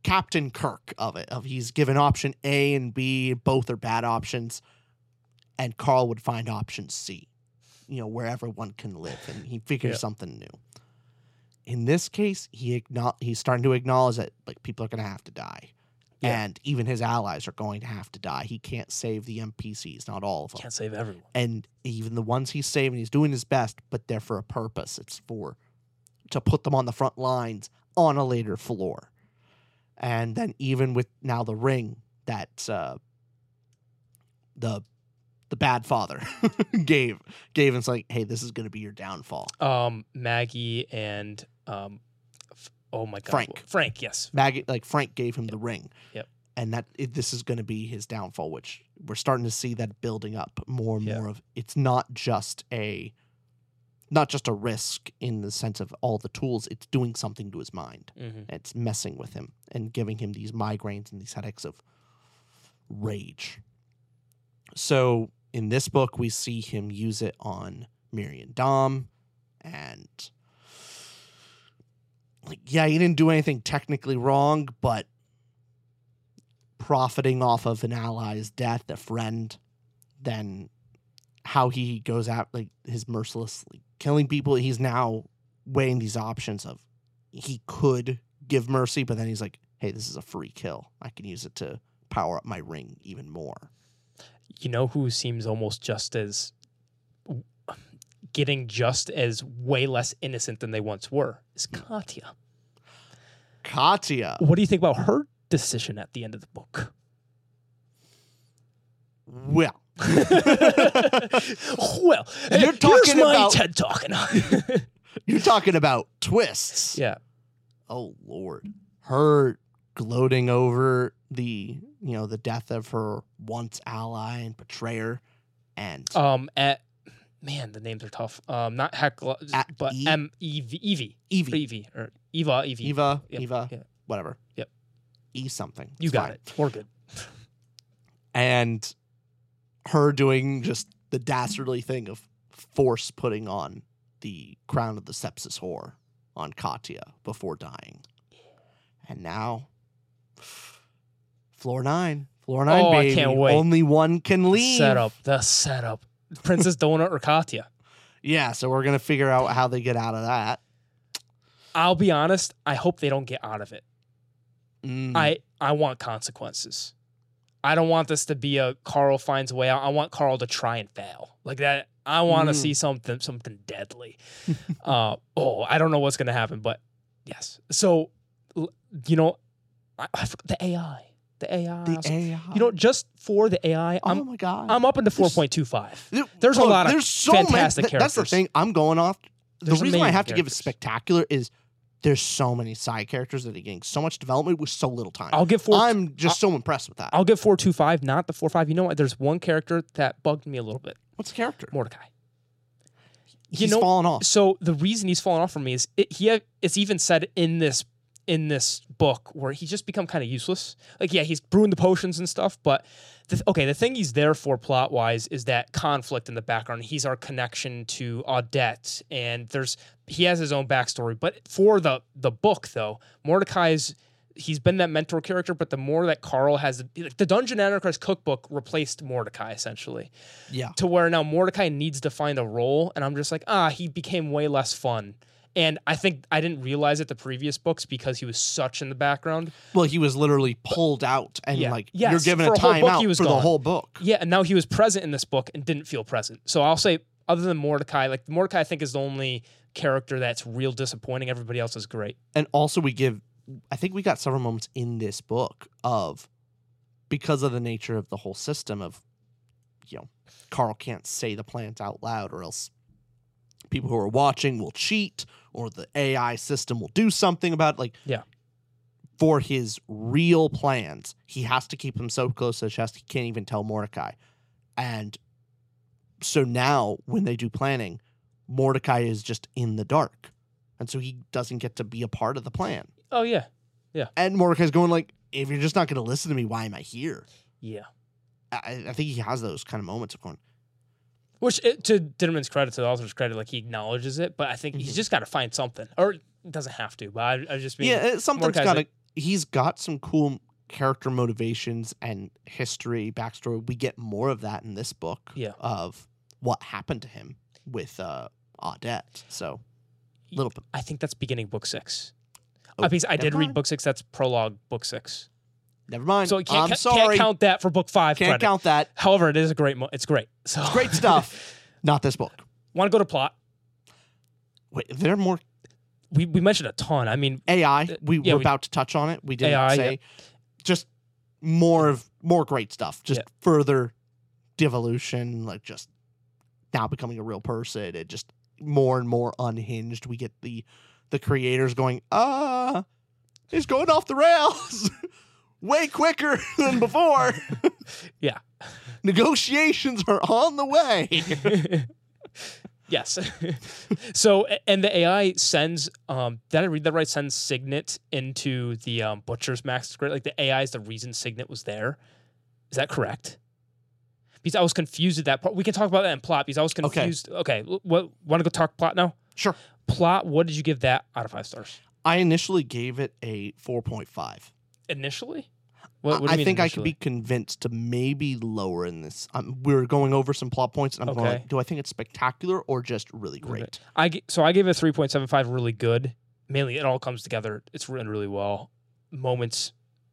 Captain Kirk of it. Of he's given option A and B, both are bad options, and Carl would find option C, where everyone can live, and he figures something new. In this case, he's starting to acknowledge that like people are going to have to die. Yeah. And even his allies are going to have to die. He can't save the NPCs, not all of them. Can't save everyone. And even the ones he's saving, he's doing his best, but they're for a purpose. It's to put them on the front lines on a later floor. And then even with now the ring that the bad father gave him, it's like, hey, this is going to be your downfall. Maggie and oh my God, Frank, yes. Maggie, Frank gave him the ring. Yep. And this is going to be his downfall, which we're starting to see that building up more and more of. It's not just a risk in the sense of all the tools. It's doing something to his mind. Mm-hmm. It's messing with him and giving him these migraines and these headaches of rage. So in this book, we see him use it on Miriam Dom, and he didn't do anything technically wrong, but profiting off of an ally's death, a friend, then how he goes out, his mercilessly killing people. He's now weighing these options of he could give mercy, but then he's like, hey, this is a free kill. I can use it to power up my ring even more. You know who seems almost getting just as way less innocent than they once were is Katya. Katya. What do you think about her decision at the end of the book? Well, you're talking about TED talking. You're talking about twists. Yeah. Oh Lord, her gloating over the death of her once ally and betrayer, and the names are tough. Not Hecla, but Evie, whatever. Yep. E something. You got it. We're good. And her doing just the dastardly thing of force putting on the crown of the sepsis whore on Katya before dying. And now, floor 9, baby. I can't wait. Only one can leave. The setup. Princess Donut or Katya. Yeah, so we're going to figure out how they get out of that. I'll be honest, I hope they don't get out of it. I want consequences. I don't want this to be a Carl finds a way out. I want Carl to try and fail. Like that. I want to see something deadly. I don't know what's going to happen, but yes. So, the AI. Just for the AI, oh my God, I'm up into 4.25. There's a lot of fantastic characters. That's the thing. I'm going off. The reason why I have to give it spectacular is there's so many side characters that are getting so much development with so little time. I'm just so impressed with that. I'll give 4.25, not the 4.5. You know what? There's one character that bugged me a little bit. What's the character? Mordecai. He's fallen off. So the reason he's fallen off for me is it's even said in this book where he's just become kind of useless. He's brewing the potions and stuff, but the thing he's there for plot-wise is that conflict in the background. He's our connection to Audette, and he has his own backstory. But for the book, though, he's been that mentor character, but the more that Carl has... The Dungeon Anarchist cookbook replaced Mordecai, essentially. Yeah. To where now Mordecai needs to find a role, and I'm just like, he became way less fun. And I think I didn't realize it the previous books because he was such in the background. Well, he was literally pulled out and you're given a timeout for the whole book. Yeah, and now he was present in this book and didn't feel present. So I'll say, other than Mordecai, Mordecai I think is the only character that's real disappointing. Everybody else is great. And also I think we got several moments in this book because of the nature of the whole system of, Carl can't say the plans out loud or else people who are watching will cheat or the AI system will do something about it. For his real plans, he has to keep him so close to the chest he can't even tell Mordecai. And so now when they do planning, Mordecai is just in the dark. And so he doesn't get to be a part of the plan. Oh, yeah. Yeah. And Mordecai's going if you're just not going to listen to me, why am I here? Yeah. I think he has those kind of moments of going... Which, to Dinnerman's credit, to the author's credit, he acknowledges it, but I think he's just got to find something. Or it doesn't have to, but I just mean... Yeah, something's got to... he's got some cool character motivations and history, backstory. We get more of that in this book of what happened to him with Audette. So, little bit. I think that's beginning book 6. Oh, Because I did never read mind. book 6. That's prologue book 6. Never mind. So I'm sorry. can't count that for book 5. Can't credit. count that. However, it is a great. It's great. So It's great stuff. Not this book. Want to go to plot? Wait, there are more We mentioned a ton. I mean, AI. We yeah, were we- about to touch on it. We didn't AI, say. Just more great stuff. Just further devolution, like just now becoming a real person, and just more and more unhinged. We get the creators going, it's going off the rails way quicker than before. yeah. Negotiations are on the way. Yes. So, and the AI sends, did I read that right? Sends Signet into the Butcher's Massacre. Like the AI is the reason Signet was there. Is that correct? Because I was confused at that part. We can talk about that in plot because I was confused. Okay. Want to go talk plot now? Sure. Plot, what did you give that out of 5 stars? I initially gave it a 4.5. Initially? What do you I mean think I could initially? be convinced to maybe lower in this. We're going over some plot points, and I'm going, Okay. like, do I think it's spectacular or just really great? So I gave it a 3.75, really good. Mainly, it all comes together. It's written really well. Moments.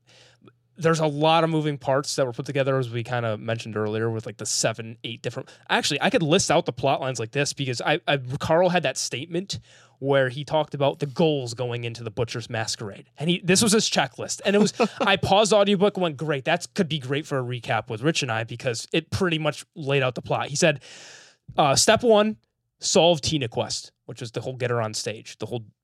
There's a lot of moving parts that were put together, as we kind of mentioned earlier, with like the 7, 8 different. Actually, I could list out the plot lines like this because Carl had that statement where he talked about the goals going into the Butcher's Masquerade, and this was his checklist. And it was I paused the audiobook and went, great, that could be great for a recap with Rich and I because it pretty much laid out the plot. He said, step 1, solve Tina Quest, which was the whole get her on stage,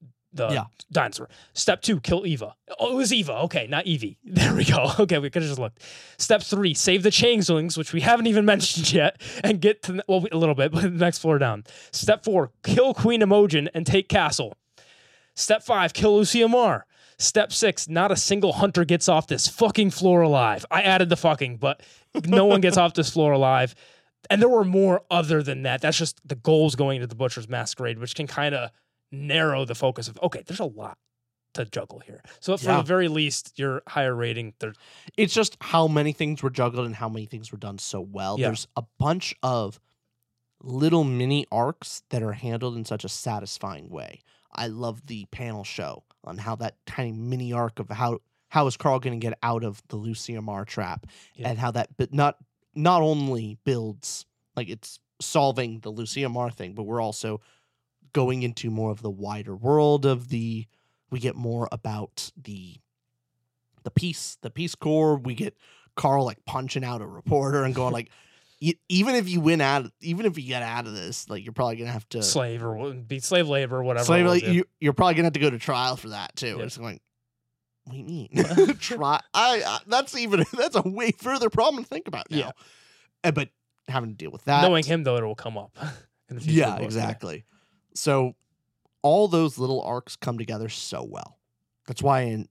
the dinosaur. Step 2, kill Eva. Oh, it was Eva. Okay, not Evie. There we go. Okay, we could have just looked. Step 3, save the changelings, which we haven't even mentioned yet, and get to, a little bit, but the next floor down. Step 4, kill Queen Imogen and take Castle. Step 5, kill Lucia Marr. Step 6, not a single hunter gets off this fucking floor alive. I added the fucking, but no one gets off this floor alive. And there were more other than that. That's just the goals going into the Butcher's Masquerade, which can kind of narrow the focus of, okay, there's a lot to juggle here. So for the very least, your higher rating, It's just how many things were juggled and how many things were done so well. Yeah. There's a bunch of little mini arcs that are handled in such a satisfying way. I love the panel show on how that tiny mini arc of how is Carl going to get out of the Lucia Marr trap, and how that not only builds, like, it's solving the Lucia Marr thing, but we're also going into more of the wider world of we get more about the Peace Corps. We get Carl like punching out a reporter and going like, even if you get out of this, like, you're probably gonna have to slave or be slave labor, whatever. slave. it was, Like, you're probably gonna have to go to trial for that too. Yeah. It's like, what do you mean? Try. That's a way further problem to think about now. Yeah. But having to deal with that, Knowing him, though, it will come up. In the future yeah, book. exactly. So all those little arcs come together so well. That's why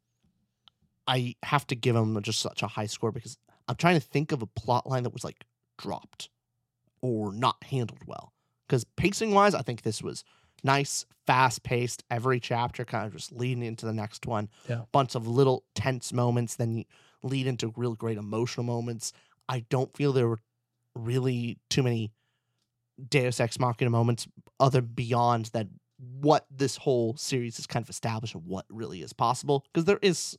I have to give them just such a high score, because I'm trying to think of a plot line that was like dropped or not handled well. Because pacing wise, I think this was nice, fast paced. Every chapter kind of just leading into the next one. Yeah. Bunch of little tense moments, then you lead into real great emotional moments. I don't feel there were really too many Deus Ex Machina moments other beyond that what this whole series is kind of established of what really is possible, because there is,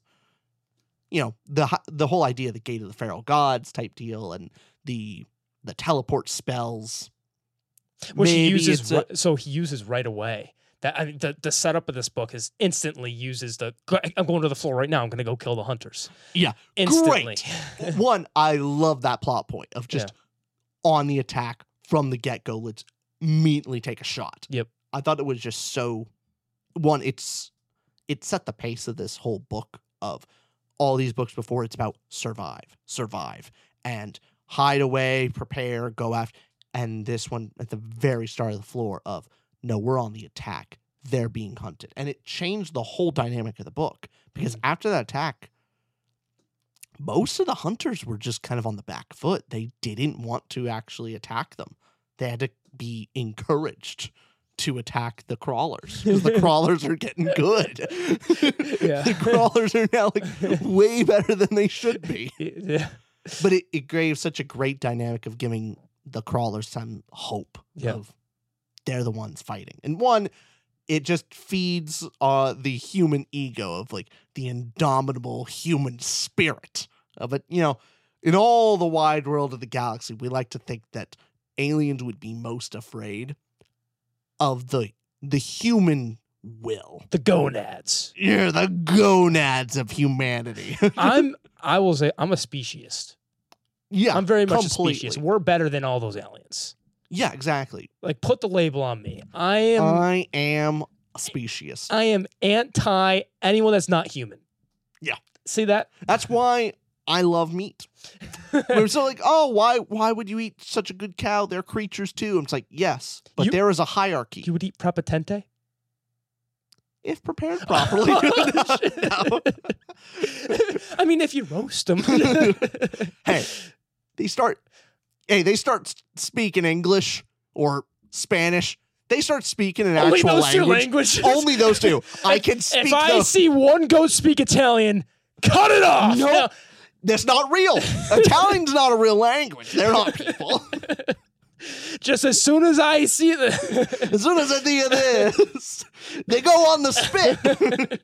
the whole idea of the Gate of the Feral Gods type deal and the teleport spells, Which he Maybe uses, it's he uses right away. That, I mean, the setup of this book is instantly uses I'm going to the floor right now. I'm going to go kill the hunters. Yeah, Instantly. great. One, I love that plot point of just on the attack from the get-go. Let's immediately take a shot. Yep. I thought it was just so. One, it set the pace of this whole book. Of all these books before, it's about survive, and hide away, prepare, go after. And this one at the very start of the floor of, no, we're on the attack. They're being hunted. And it changed the whole dynamic of the book, because after that attack, most of the hunters were just kind of on the back foot. They didn't want to actually attack them. They had to be encouraged to attack the crawlers because the crawlers are getting good. Yeah. The crawlers are now like way better than they should be. Yeah. But it gave such a great dynamic of giving the crawlers some hope of they're the ones fighting. And one, it just feeds the human ego of like the indomitable human spirit of it. You know, in all the wide world of the galaxy, we like to think that aliens would be most afraid of the human will. The gonads. Yeah, the gonads of humanity. I will say I'm a speciesist. Yeah, I'm very much completely. a speciesist. We're better than all those aliens. Yeah, exactly. Like, put the label on me. I am a speciesist. am anti anyone that's not human. Yeah. See that? That's why I love meat. We're so like, oh, why would you eat such a good cow? They're creatures too. And it's like, yes, but there is a hierarchy. You would eat prepotente? If prepared properly. No. I mean, if you roast them. Hey, they start speaking English or Spanish. They start speaking an Only actual those two language. languages. Only those two. I can speak. If I see one goat speak Italian, cut it off. No, that's not real. Italian's not a real language. They're not people. Just as soon as I see As soon as I do this, they go on the spit.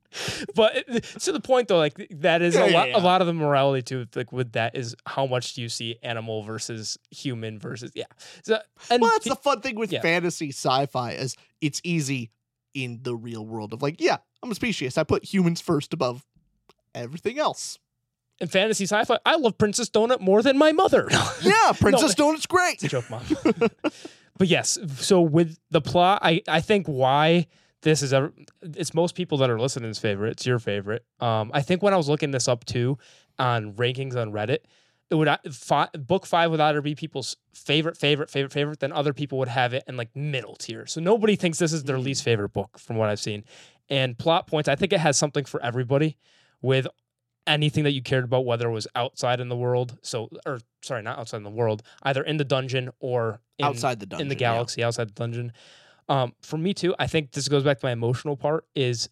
But to the point though, like that is a lot of the morality too. Like with that is how much do you see animal versus human versus So, and well, that's the fun thing with fantasy sci-fi is it's easy in the real world of like, yeah, I'm a speciesist. I put humans first above everything else. In fantasy sci-fi, I love Princess Donut more than my mother. Yeah, Princess Donut's great. It's a joke, Mom. But yes, so with the plot, I think why this is it's most people that are listening's favorite. It's your favorite. I think when I was looking this up too on rankings on Reddit, it would book 5 would either be people's favorite, then other people would have it in like middle tier. So nobody thinks this is their least favorite book from what I've seen. And plot points, I think it has something for everybody with anything that you cared about, whether it was outside in the world. Not outside in the world, either in the dungeon or outside the dungeon, in the galaxy, outside the dungeon. For me too, I think this goes back to my emotional part is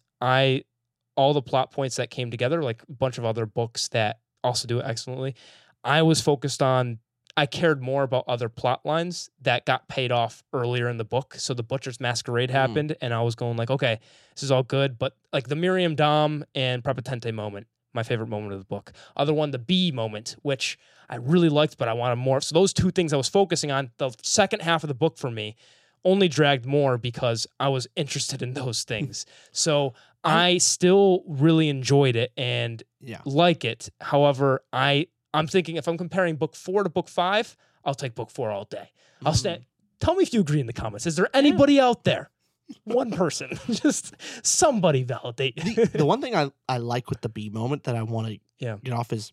all the plot points that came together, like a bunch of other books that also do it excellently. I was focused on, I cared more about other plot lines that got paid off earlier in the book. So the Butcher's Masquerade happened and I was going like, okay, this is all good. But like the Miriam Dom and Prepotente moment, my favorite moment of the book. Other one, the B moment, which I really liked, but I wanted more. So those two things I was focusing on. The second half of the book for me only dragged more because I was interested in those things. So I still really enjoyed it and like it. However, I'm thinking if I'm comparing book 4 to book 5, I'll take book 4 all day. I'll stand. Tell me if you agree in the comments. Is there anybody out there? One person, just somebody validate. The one thing I like with the B moment that I want to get off is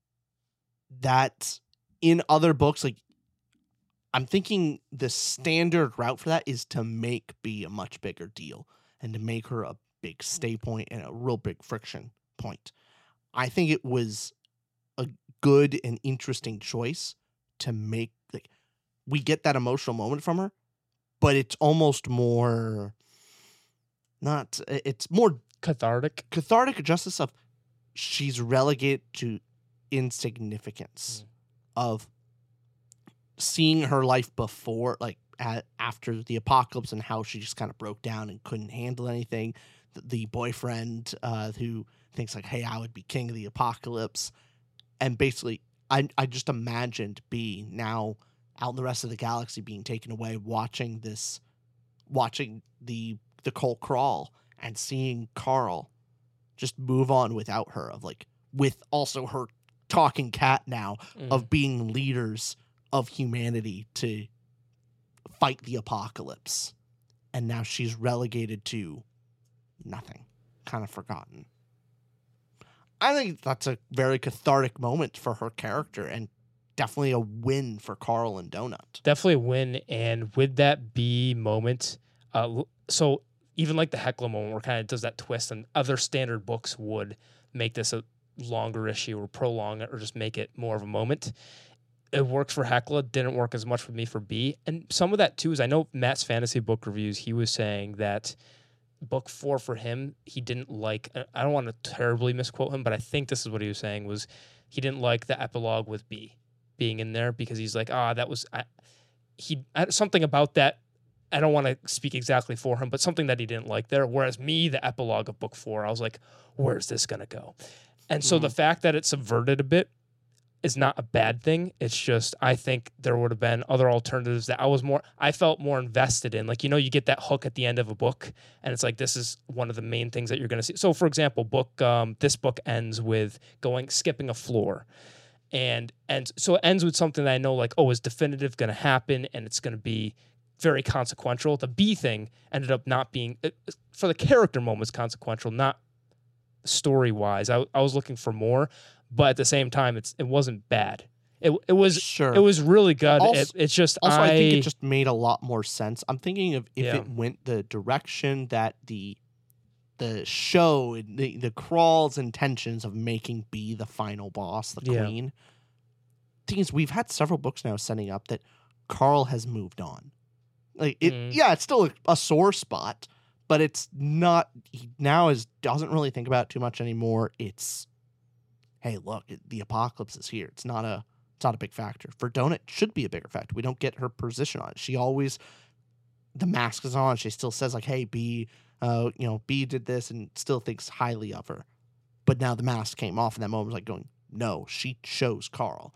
that in other books, like I'm thinking the standard route for that is to make B a much bigger deal and to make her a big stay point and a real big friction point. I think it was a good and interesting choice to make, like, we get that emotional moment from her, but it's almost more it's more cathartic justice of she's relegated to insignificance of seeing her life before, like after the apocalypse and how she just kind of broke down and couldn't handle anything. The boyfriend who thinks like, hey, I would be king of the apocalypse. And basically I just imagined B now out in the rest of the galaxy being taken away, watching the Cole crawl and seeing Carl just move on without her, of like, with also her talking cat now of being leaders of humanity to fight the apocalypse. And now she's relegated to nothing, kind of forgotten. I think that's a very cathartic moment for her character and definitely a win for Carl and Donut. Definitely a win. And with that B moment, so even like the Hecla moment where kind of does that twist, and other standard books would make this a longer issue or prolong it or just make it more of a moment. it works for Hecla, didn't work as much with me for B. And some of that too is I know Matt's fantasy book reviews, he was saying that book 4 for him, he didn't like, I don't want to terribly misquote him, but I think this is what he was saying was he didn't like the epilogue with B being in there because he's like, that was, something about that. I don't want to speak exactly for him, but something that he didn't like there. Whereas me, the epilogue of book 4, I was like, where's this going to go? And so the fact that it's subverted a bit is not a bad thing. It's just, I think there would have been other alternatives that I felt more invested in. Like, you get that hook at the end of a book and it's like, this is one of the main things that you're going to see. So for example, this book ends with skipping a floor. And so it ends with something that I know like, is definitive going to happen and it's going to be very consequential. The B thing ended up not being, for the character moments, consequential, not story-wise. I was looking for more, but at the same time, it wasn't bad. It was sure. It was really good. Also, it's just also I think it just made a lot more sense. I'm thinking of if Yeah. it went the direction that the show, the Crawl's intentions of making B the final boss, the Yeah. queen. Thing is, we've had several books now setting up that Carl has moved on. Like it's still a sore spot, but it's not. He now doesn't really think about it too much anymore. It's, hey, look, the apocalypse is here. It's not a big factor. For Donut, it should be a bigger factor. We don't get her position on it. She always, the mask is on. She still says like, hey, B, B did this, and still thinks highly of her. But now the mask came off, and that moment was like going, no, she chose Carl.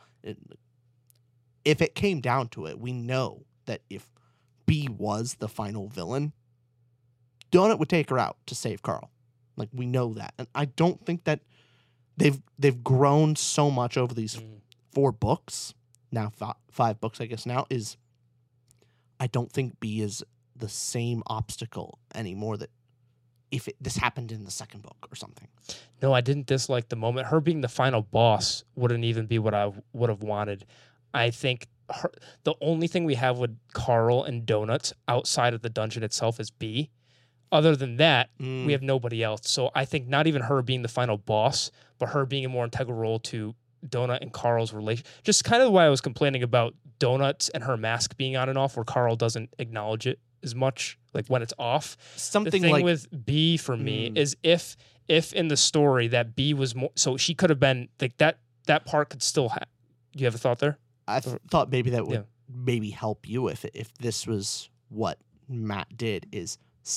If it came down to it, we know that if B was the final villain, Donut would take her out to save Carl. Like, we know that. And I don't think that they've grown so much over these 4 books, now 5 books, I guess now, is I don't think B is the same obstacle anymore that if this happened in the second book or something. No, I didn't dislike the moment. Her being the final boss wouldn't even be what I would have wanted. I think the only thing we have with Carl and Donuts outside of the dungeon itself is B. Other than that, we have nobody else. So I think not even her being the final boss, but her being a more integral role to Donut and Carl's relation. Just kind of why I was complaining about Donuts and her mask being on and off, where Carl doesn't acknowledge it as much, like when it's off. Something the thing like with B for me is if in the story that B was more, so she could have been like that part could still have. You have a thought there? I thought maybe that would maybe help you if this was what Matt did is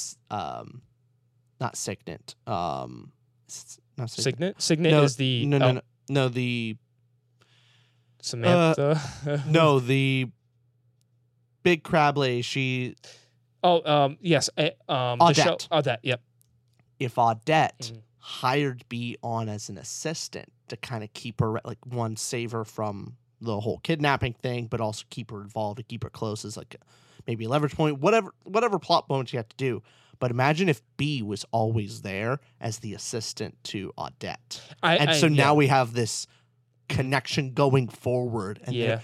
not Signet. Not Signet? Signet is the no the Samantha. No, the big Crabbley. She. Yes. Audette. Audette. Yep. If Audette hired B on as an assistant to kind of keep her, like, one, save her from the whole kidnapping thing, but also keep her involved and keep her close as like maybe a leverage point, whatever plot moments you have to do. But imagine if B was always there as the assistant to Audette. So now we have this connection going forward. And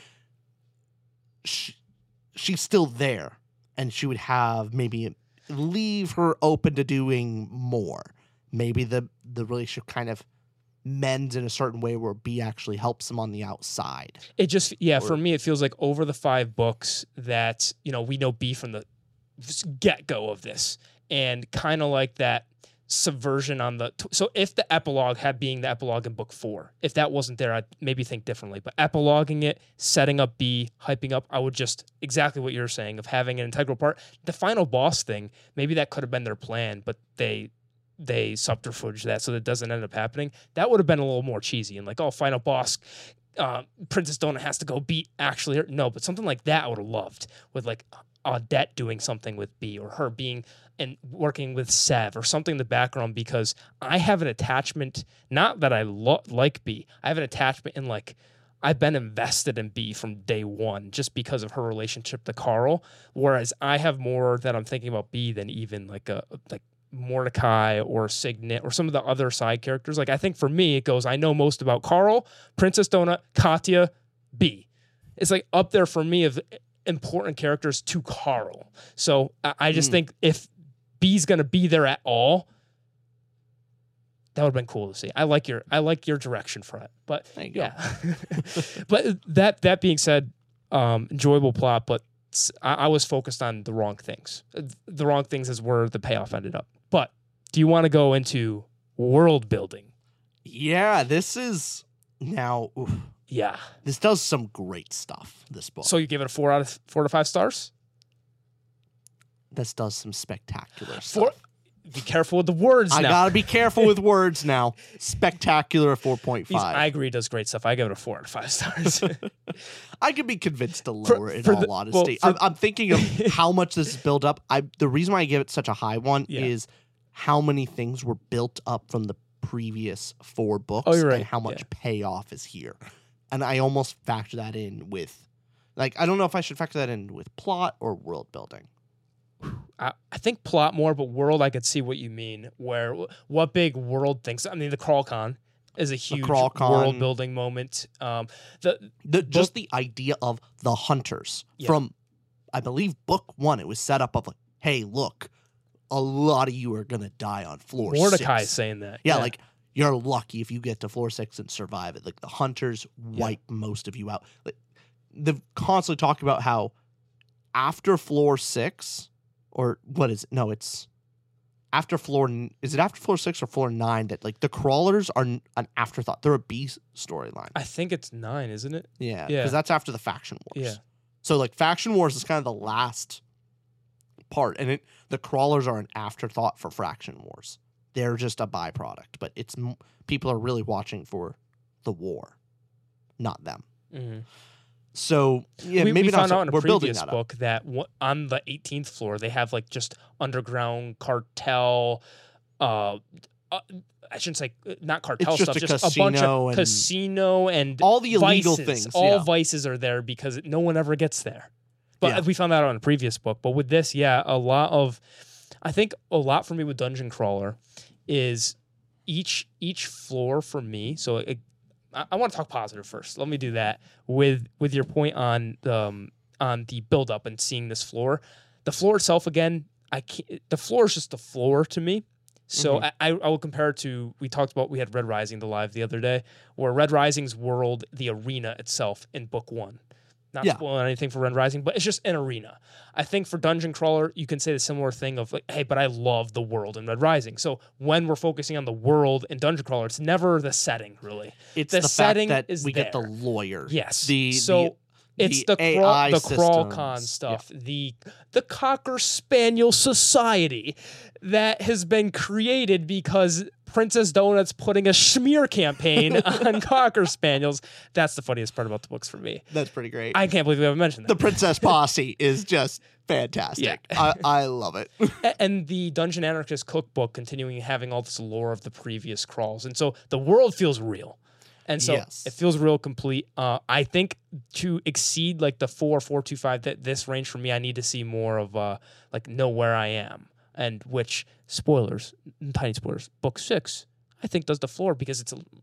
she's still there. And she would have maybe leave her open to doing more. Maybe the relationship kind of mends in a certain way where B actually helps him on the outside. It just, for me, it feels like over the 5 books that, we know B from the get-go of this. And kind of like that subversion on so if the epilogue had being the epilogue in book 4, if that wasn't there, I'd maybe think differently. But epiloguing it, setting up B, hyping up, I would just, exactly what you're saying, of having an integral part. The final boss thing, maybe that could have been their plan, but they subterfuge that so that it doesn't end up happening. That would have been a little more cheesy and like, final boss, Princess Donut has to go beat actually her. No, but something like that I would have loved, with like Audette doing something with B, or her being and working with Sev, or something in the background, because I have an attachment, not that I like B, I have an attachment in like, I've been invested in B from day one just because of her relationship to Carl, whereas I have more that I'm thinking about B than even like Mordecai or Signet or some of the other side characters. Like, I think for me, it goes, I know most about Carl, Princess Donut, Katya, B. It's like up there for me of important characters to Carl. So I just think if B's going to be there at all, That would have been cool to see. I like your direction for it. But There you go. yeah. But that being said, enjoyable plot, but I was focused on the wrong things. The wrong things is where the payoff ended up. But do you want to go into world building? Yeah, this is now. Oof, Yeah. this does some great stuff. This book. So you give it a 4 out of 4 to 5 stars? This does some spectacular Four. stuff. Be careful with the words I now. gotta be careful with words now. Spectacular 4.5. I agree, it does great stuff. I give it a 4 out of 5 stars. I could be convinced to lower it, for in the- all honesty. well, I'm thinking of how much this is built up. The reason why I give it such a high one Yeah. is how many things were built up from the previous 4 books Oh, you're right. and how much Yeah. payoff is here. And I almost factor that in with, like, I don't know if I should factor that in with plot or world building. I think plot more, but world, I could see what you mean. What big world things? I mean, the Crawlcon is a huge Crawlcon. world building moment. Just the idea of the hunters Yeah. from, I believe, book 1, it was set up of like, hey, look, a lot of you are going to die on floor Mordecai 6. saying that. Yeah, like, you're lucky if you get to floor 6 and survive it. Like, the hunters wipe most of you out. Like, they've constantly talked about how after floor 6, or what is it? No, it's after floor. Is it after floor 6 or floor 9 that, like, the crawlers are an afterthought? They're a B storyline. I think it's 9, isn't it? Yeah, Yeah. because that's after the faction wars. Yeah. So, like, faction wars is kind of the last part, and the crawlers are an afterthought for faction wars. They're just a byproduct, but people are really watching for the war, not them. Mm-hmm. So yeah, we maybe found not. out in a We're building previous that up. book that on the 18th floor they have like just underground cartel. I shouldn't say not cartel It's just stuff, a just a bunch casino of and- casino and All the illegal vices. things, All yeah. vices are there because no one ever gets there. But Yeah. we found that out in a previous book. But with this, I think a lot for me with Dungeon Crawler is each floor for me. So I want to talk positive first. Let me do that with your point on the build up and seeing this floor. The floor itself, again, the floor is just the floor to me. So I will compare it to, we had Red Rising the live the other day, where Red Rising's world, the arena itself in book 1. Not spoiling anything for Red Rising, but it's just an arena. I think for Dungeon Crawler, you can say the similar thing of like, hey, but I love the world in Red Rising. So when we're focusing on the world in Dungeon Crawler, it's never the setting, really. It's the the setting fact that is we get the there. lawyer. Yes. the It's the AI Crawlcon systems. stuff, the Cocker Spaniel Society that has been created because Princess Donut's putting a smear campaign on Cocker Spaniels. That's the funniest part about the books for me. That's pretty great. I can't believe we haven't mentioned The that. Princess Posse is just fantastic. Yeah. I love it. And the Dungeon Anarchist cookbook continuing having all this lore of the previous crawls. And so the world feels real. And so Yes. it feels real complete. I think to exceed like the 4.25, that this range for me, I need to see more of like know where I am. And which, tiny spoilers, book 6, I think does the floor because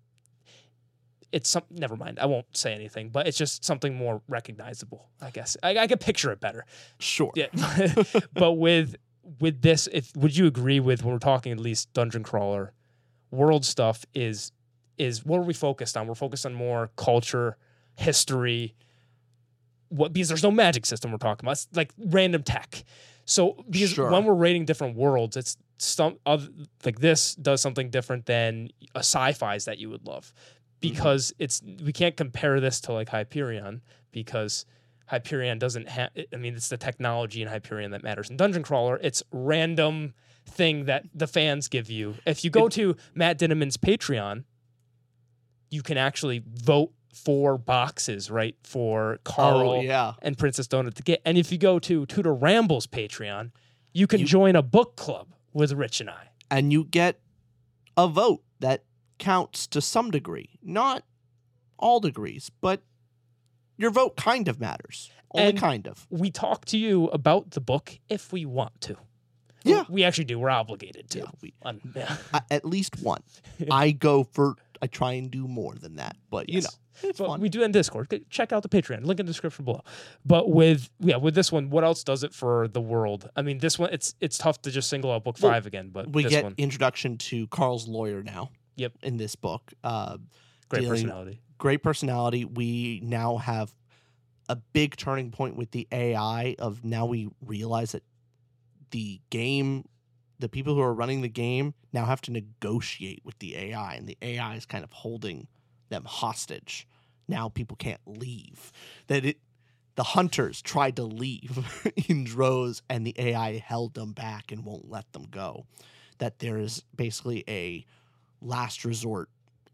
it's some, never mind. I won't say anything, but it's just something more recognizable, I guess. I can picture it better. Sure. Yeah. But with this, would you agree with, when we're talking at least Dungeon Crawler, world stuff is what are we focused on? We're focused on more culture, history, because there's no magic system we're talking about. It's like random tech. So because Sure. when we're rating different worlds, it's like this does something different than a sci-fi's that you would love. Because we can't compare this to like Hyperion, because Hyperion doesn't have, I mean, it's the technology in Hyperion that matters. In Dungeon Crawler, it's random thing that the fans give you. If you go to Matt Dinneman's Patreon, you can actually vote for boxes, right? For Carl and Princess Donut to get. And if you go to Tudor Ramble's Patreon, you can join a book club with Rich and I. And you get a vote that counts to some degree. Not all degrees, but your vote kind of matters. Only And kind of. We talk to you about the book if we want to. Yeah. We actually do. We're obligated to. Yeah, at least one. I try and do more than that, but you know, it's But fun. we do that in Discord. Check out the Patreon. Link in the description below. But with this one, what else does it for the world? I mean, this one, it's tough to just single out book 5 again, but we this get one. introduction to Carl's lawyer now. Yep. in this book. Great dealing- personality. Great personality. We now have a big turning point with the AI of now we realize that the game, the people who are running the game now have to negotiate with the AI, and the AI is kind of holding them hostage. Now people can't leave. The hunters tried to leave in droves, and the AI held them back and won't let them go. That there is basically a last resort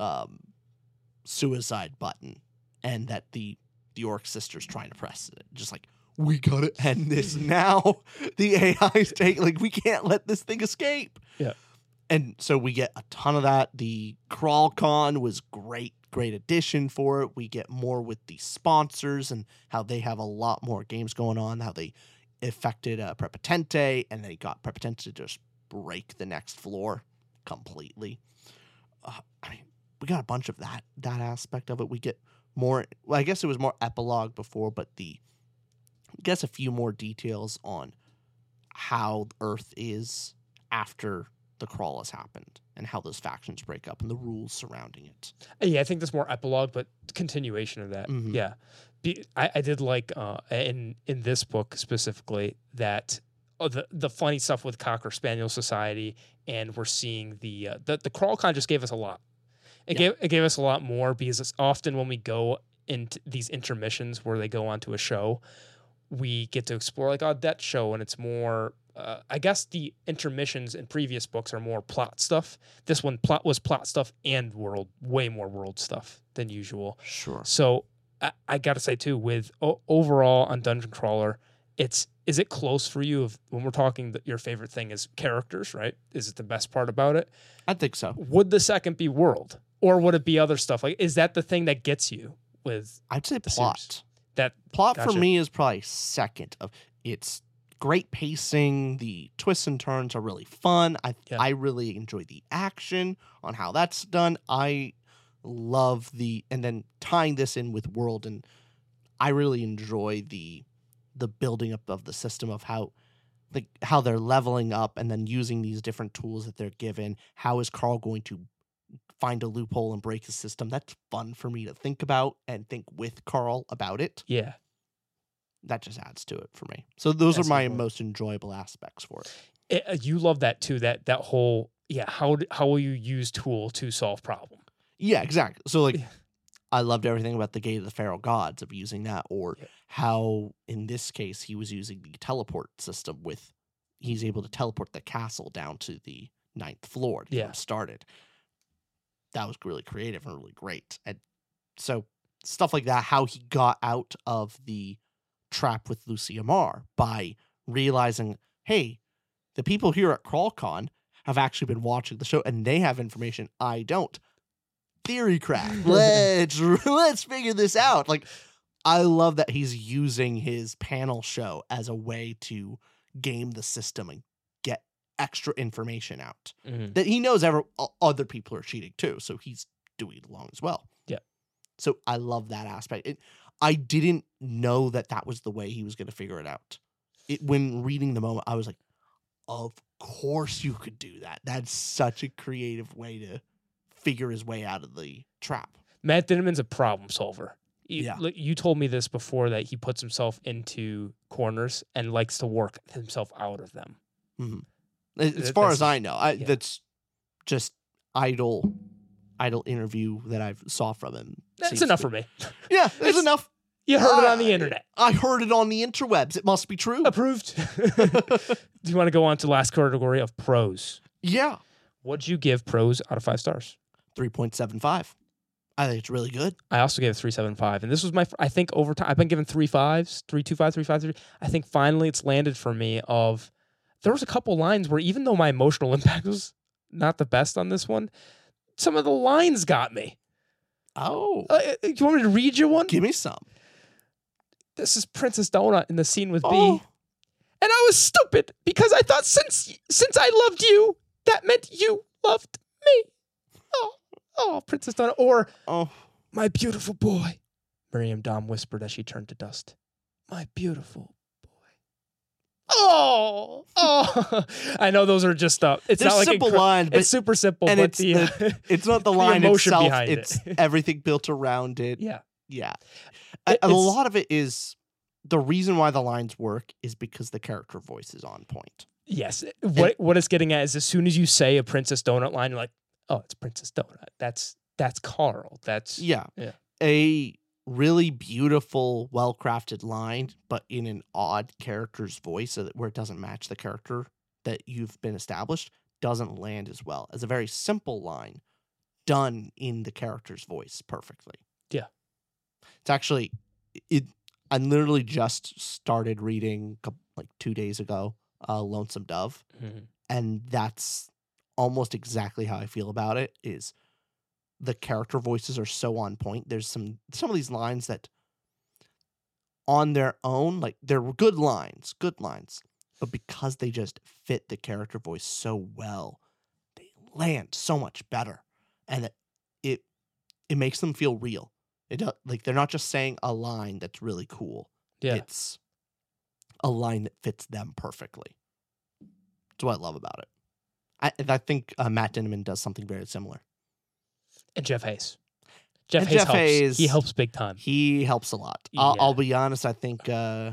suicide button, and that the Orc sisters trying to press it. Just like, we gotta end this now. The AI's we can't let this thing escape. Yeah. And so we get a ton of that. The CrawlCon was great addition for it. We get more with the sponsors and how they have a lot more games going on, how they affected Prepotente, and they got Prepotente to just break the next floor completely. We got a bunch of that aspect of it. We get more, well, I guess it was more epilogue before, but I guess a few more details on how Earth is after the crawl has happened and how those factions break up and the rules surrounding it. Yeah, I think that's more epilogue, but continuation of that. Mhm. Yeah. I did like in this book specifically that the funny stuff with Cocker Spaniel Society, and we're seeing the CrawlCon just gave us a lot. It gave us a lot more, because it's often when we go into these intermissions where they go onto a show, we get to explore that show, and it's more I guess the intermissions in previous books are more plot stuff. This one was plot stuff and way more world stuff than usual. Sure. So I got to say too, with overall on Dungeon Crawler, is it close for you when we're talking that your favorite thing is characters, right? Is it the best part about it? I think so. Would the second be world, or would it be other stuff? Is that the thing that gets you with? I'd say the plot. series? That Plot for gotcha. me is probably second. It's great pacing. The twists and turns are really fun. I really enjoy the action on how that's done. I love and then tying this in with world, and I really enjoy the building up of the system of how they're leveling up and then using these different tools that they're given. How is Carl going to find a loophole and break the system? That's fun for me to think about and think with Carl about it. Yeah. That just adds to it for me. So those That's are my important. most enjoyable aspects for it. You love that too. That whole how will you use tool to solve problem? Yeah, exactly. So Yeah. I loved everything about the Gate of the Feral Gods of using that, or Yeah. how in this case he was using the teleport system he's able to teleport the castle down to the 9th floor to get him started. That was really creative and really great. And so stuff like that, how he got out of the trap with Lucia Marr by realizing, hey, the people here at CrawlCon have actually been watching the show and they have information I don't. Theory craft. Let's figure this out. I love that he's using his panel show as a way to game the system and get extra information out. Mm-hmm. That he knows other people are cheating too, so he's doing it along as well. Yeah. So I love that aspect. I didn't know that was the way he was going to figure it out. When reading the moment, I was like, of course you could do that. That's such a creative way to figure his way out of the trap. Matt Dinniman's a problem solver. Yeah. You told me this before, that he puts himself into corners and likes to work himself out of them. Mm-hmm. As far as I know, yeah. that's just idle interview that I saw from him. That's enough for me. Yeah, there's enough. You heard it on the internet. I heard it on the interwebs. It must be true. Approved. Do you want to go on to the last category of pros? Yeah. What'd you give pros out of 5 stars? 3.75. I think it's really good. I also gave it 3.75, and this was I think over time I've been given 3 5s, 3.25, 3.53. I think finally it's landed for me. There was a couple lines where, even though my emotional impact was not the best on this one, some of the lines got me. Oh. Do you want me to read you one? Give me some. This is Princess Donut in the scene with B. Oh. And I was stupid because I thought since I loved you, that meant you loved me. Oh, Princess Donut. Or, my beautiful boy, Miriam Dom whispered as she turned to dust. My beautiful boy. oh. I know those are just it's They're not like simple lines, but it's super simple, and but it's not the line emotion itself. behind It's it. everything built around it. Yeah. Yeah. It- A it's- lot of it is the reason why the lines work is because the character voice is on point. Yes. What it's getting at is as soon as you say a Princess Donut line, you're like, oh, it's Princess Donut. That's Carl. That's Yeah. Yeah. A really beautiful, well-crafted line, but in an odd character's voice so that where it doesn't match the character that you've been established doesn't land as well as a very simple line done in the character's voice perfectly. Yeah. It's actually I literally just started reading like 2 days ago, Lonesome Dove, Mhm. and that's almost exactly how I feel about it. Is the character voices are so on point. There's some of these lines that on their own, like they're good lines, but because they just fit the character voice so well, they land so much better, and it makes them feel real. Like they're not just saying a line that's really cool. Yeah. It's a line that fits them perfectly. That's what I love about it. I think Matt Dinneman does something very similar. And Jeff Hayes. And Hayes Jeff helps. Hayes- He helps big time. He helps a lot. Yeah. I'll be honest. I think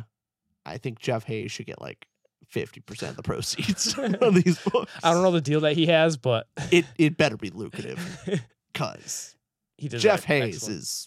Jeff Hayes should get like 50% of the proceeds of these books. I don't know the deal that he has, but It better be lucrative because he does Jeff that Hayes excellent. is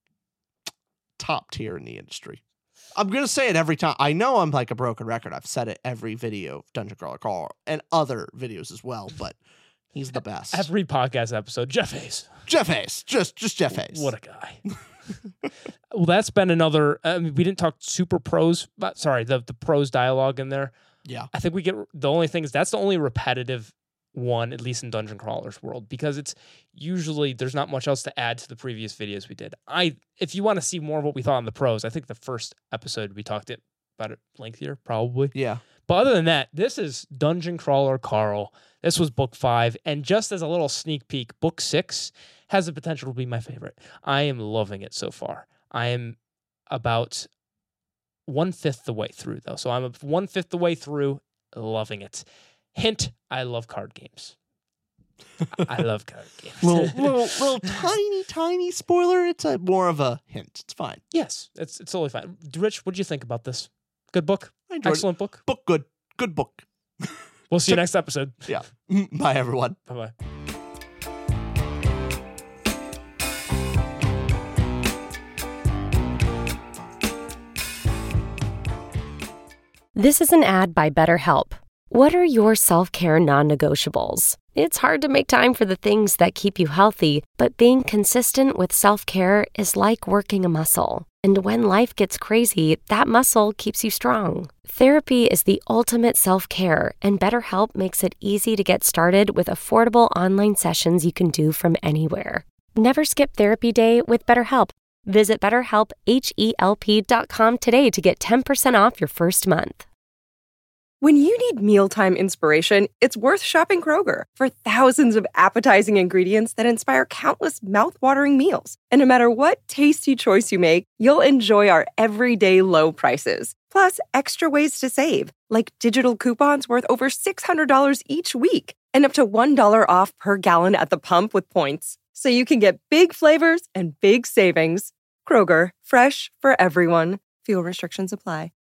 top tier in the industry. I'm gonna say it every time. I know I'm like a broken record. I've said it every video of Dungeon Crawler Carl and other videos as well, but he's the best. Every podcast episode, Jeff Hayes. Jeff Hayes, just Jeff Hayes. What a guy. Well, that's been another. We didn't talk super prose, but sorry, the prose dialogue in there. Yeah. I think we get the only thing is that's the only repetitive one, at least in Dungeon Crawler's world, because it's usually there's not much else to add to the previous videos we did. If you want to see more of what we thought on the prose, I think the first episode we talked about it lengthier, probably. Yeah. But other than that, this is Dungeon Crawler Carl. This was book 5. And just as a little sneak peek, book 6 has the potential to be my favorite. I am loving it so far. I am about 1/5 the way through, though. So I'm 1/5 the way through, loving it. Hint, I love card games. I love card games. little tiny spoiler. It's more of a hint. It's fine. Yes, it's totally fine. Rich, what did you think about this? Good book? I enjoyed Excellent book? Book good. Good book. We'll see you next episode. Yeah. Bye, everyone. Bye-bye. This is an ad by BetterHelp. What are your self-care non-negotiables? It's hard to make time for the things that keep you healthy, but being consistent with self-care is like working a muscle. And when life gets crazy, that muscle keeps you strong. Therapy is the ultimate self-care, and BetterHelp makes it easy to get started with affordable online sessions you can do from anywhere. Never skip therapy day with BetterHelp. Visit BetterHelp.com today to get 10% off your first month. When you need mealtime inspiration, it's worth shopping Kroger for thousands of appetizing ingredients that inspire countless mouthwatering meals. And no matter what tasty choice you make, you'll enjoy our everyday low prices. Plus, extra ways to save, like digital coupons worth over $600 each week and up to $1 off per gallon at the pump with points. So you can get big flavors and big savings. Kroger, fresh for everyone. Fuel restrictions apply.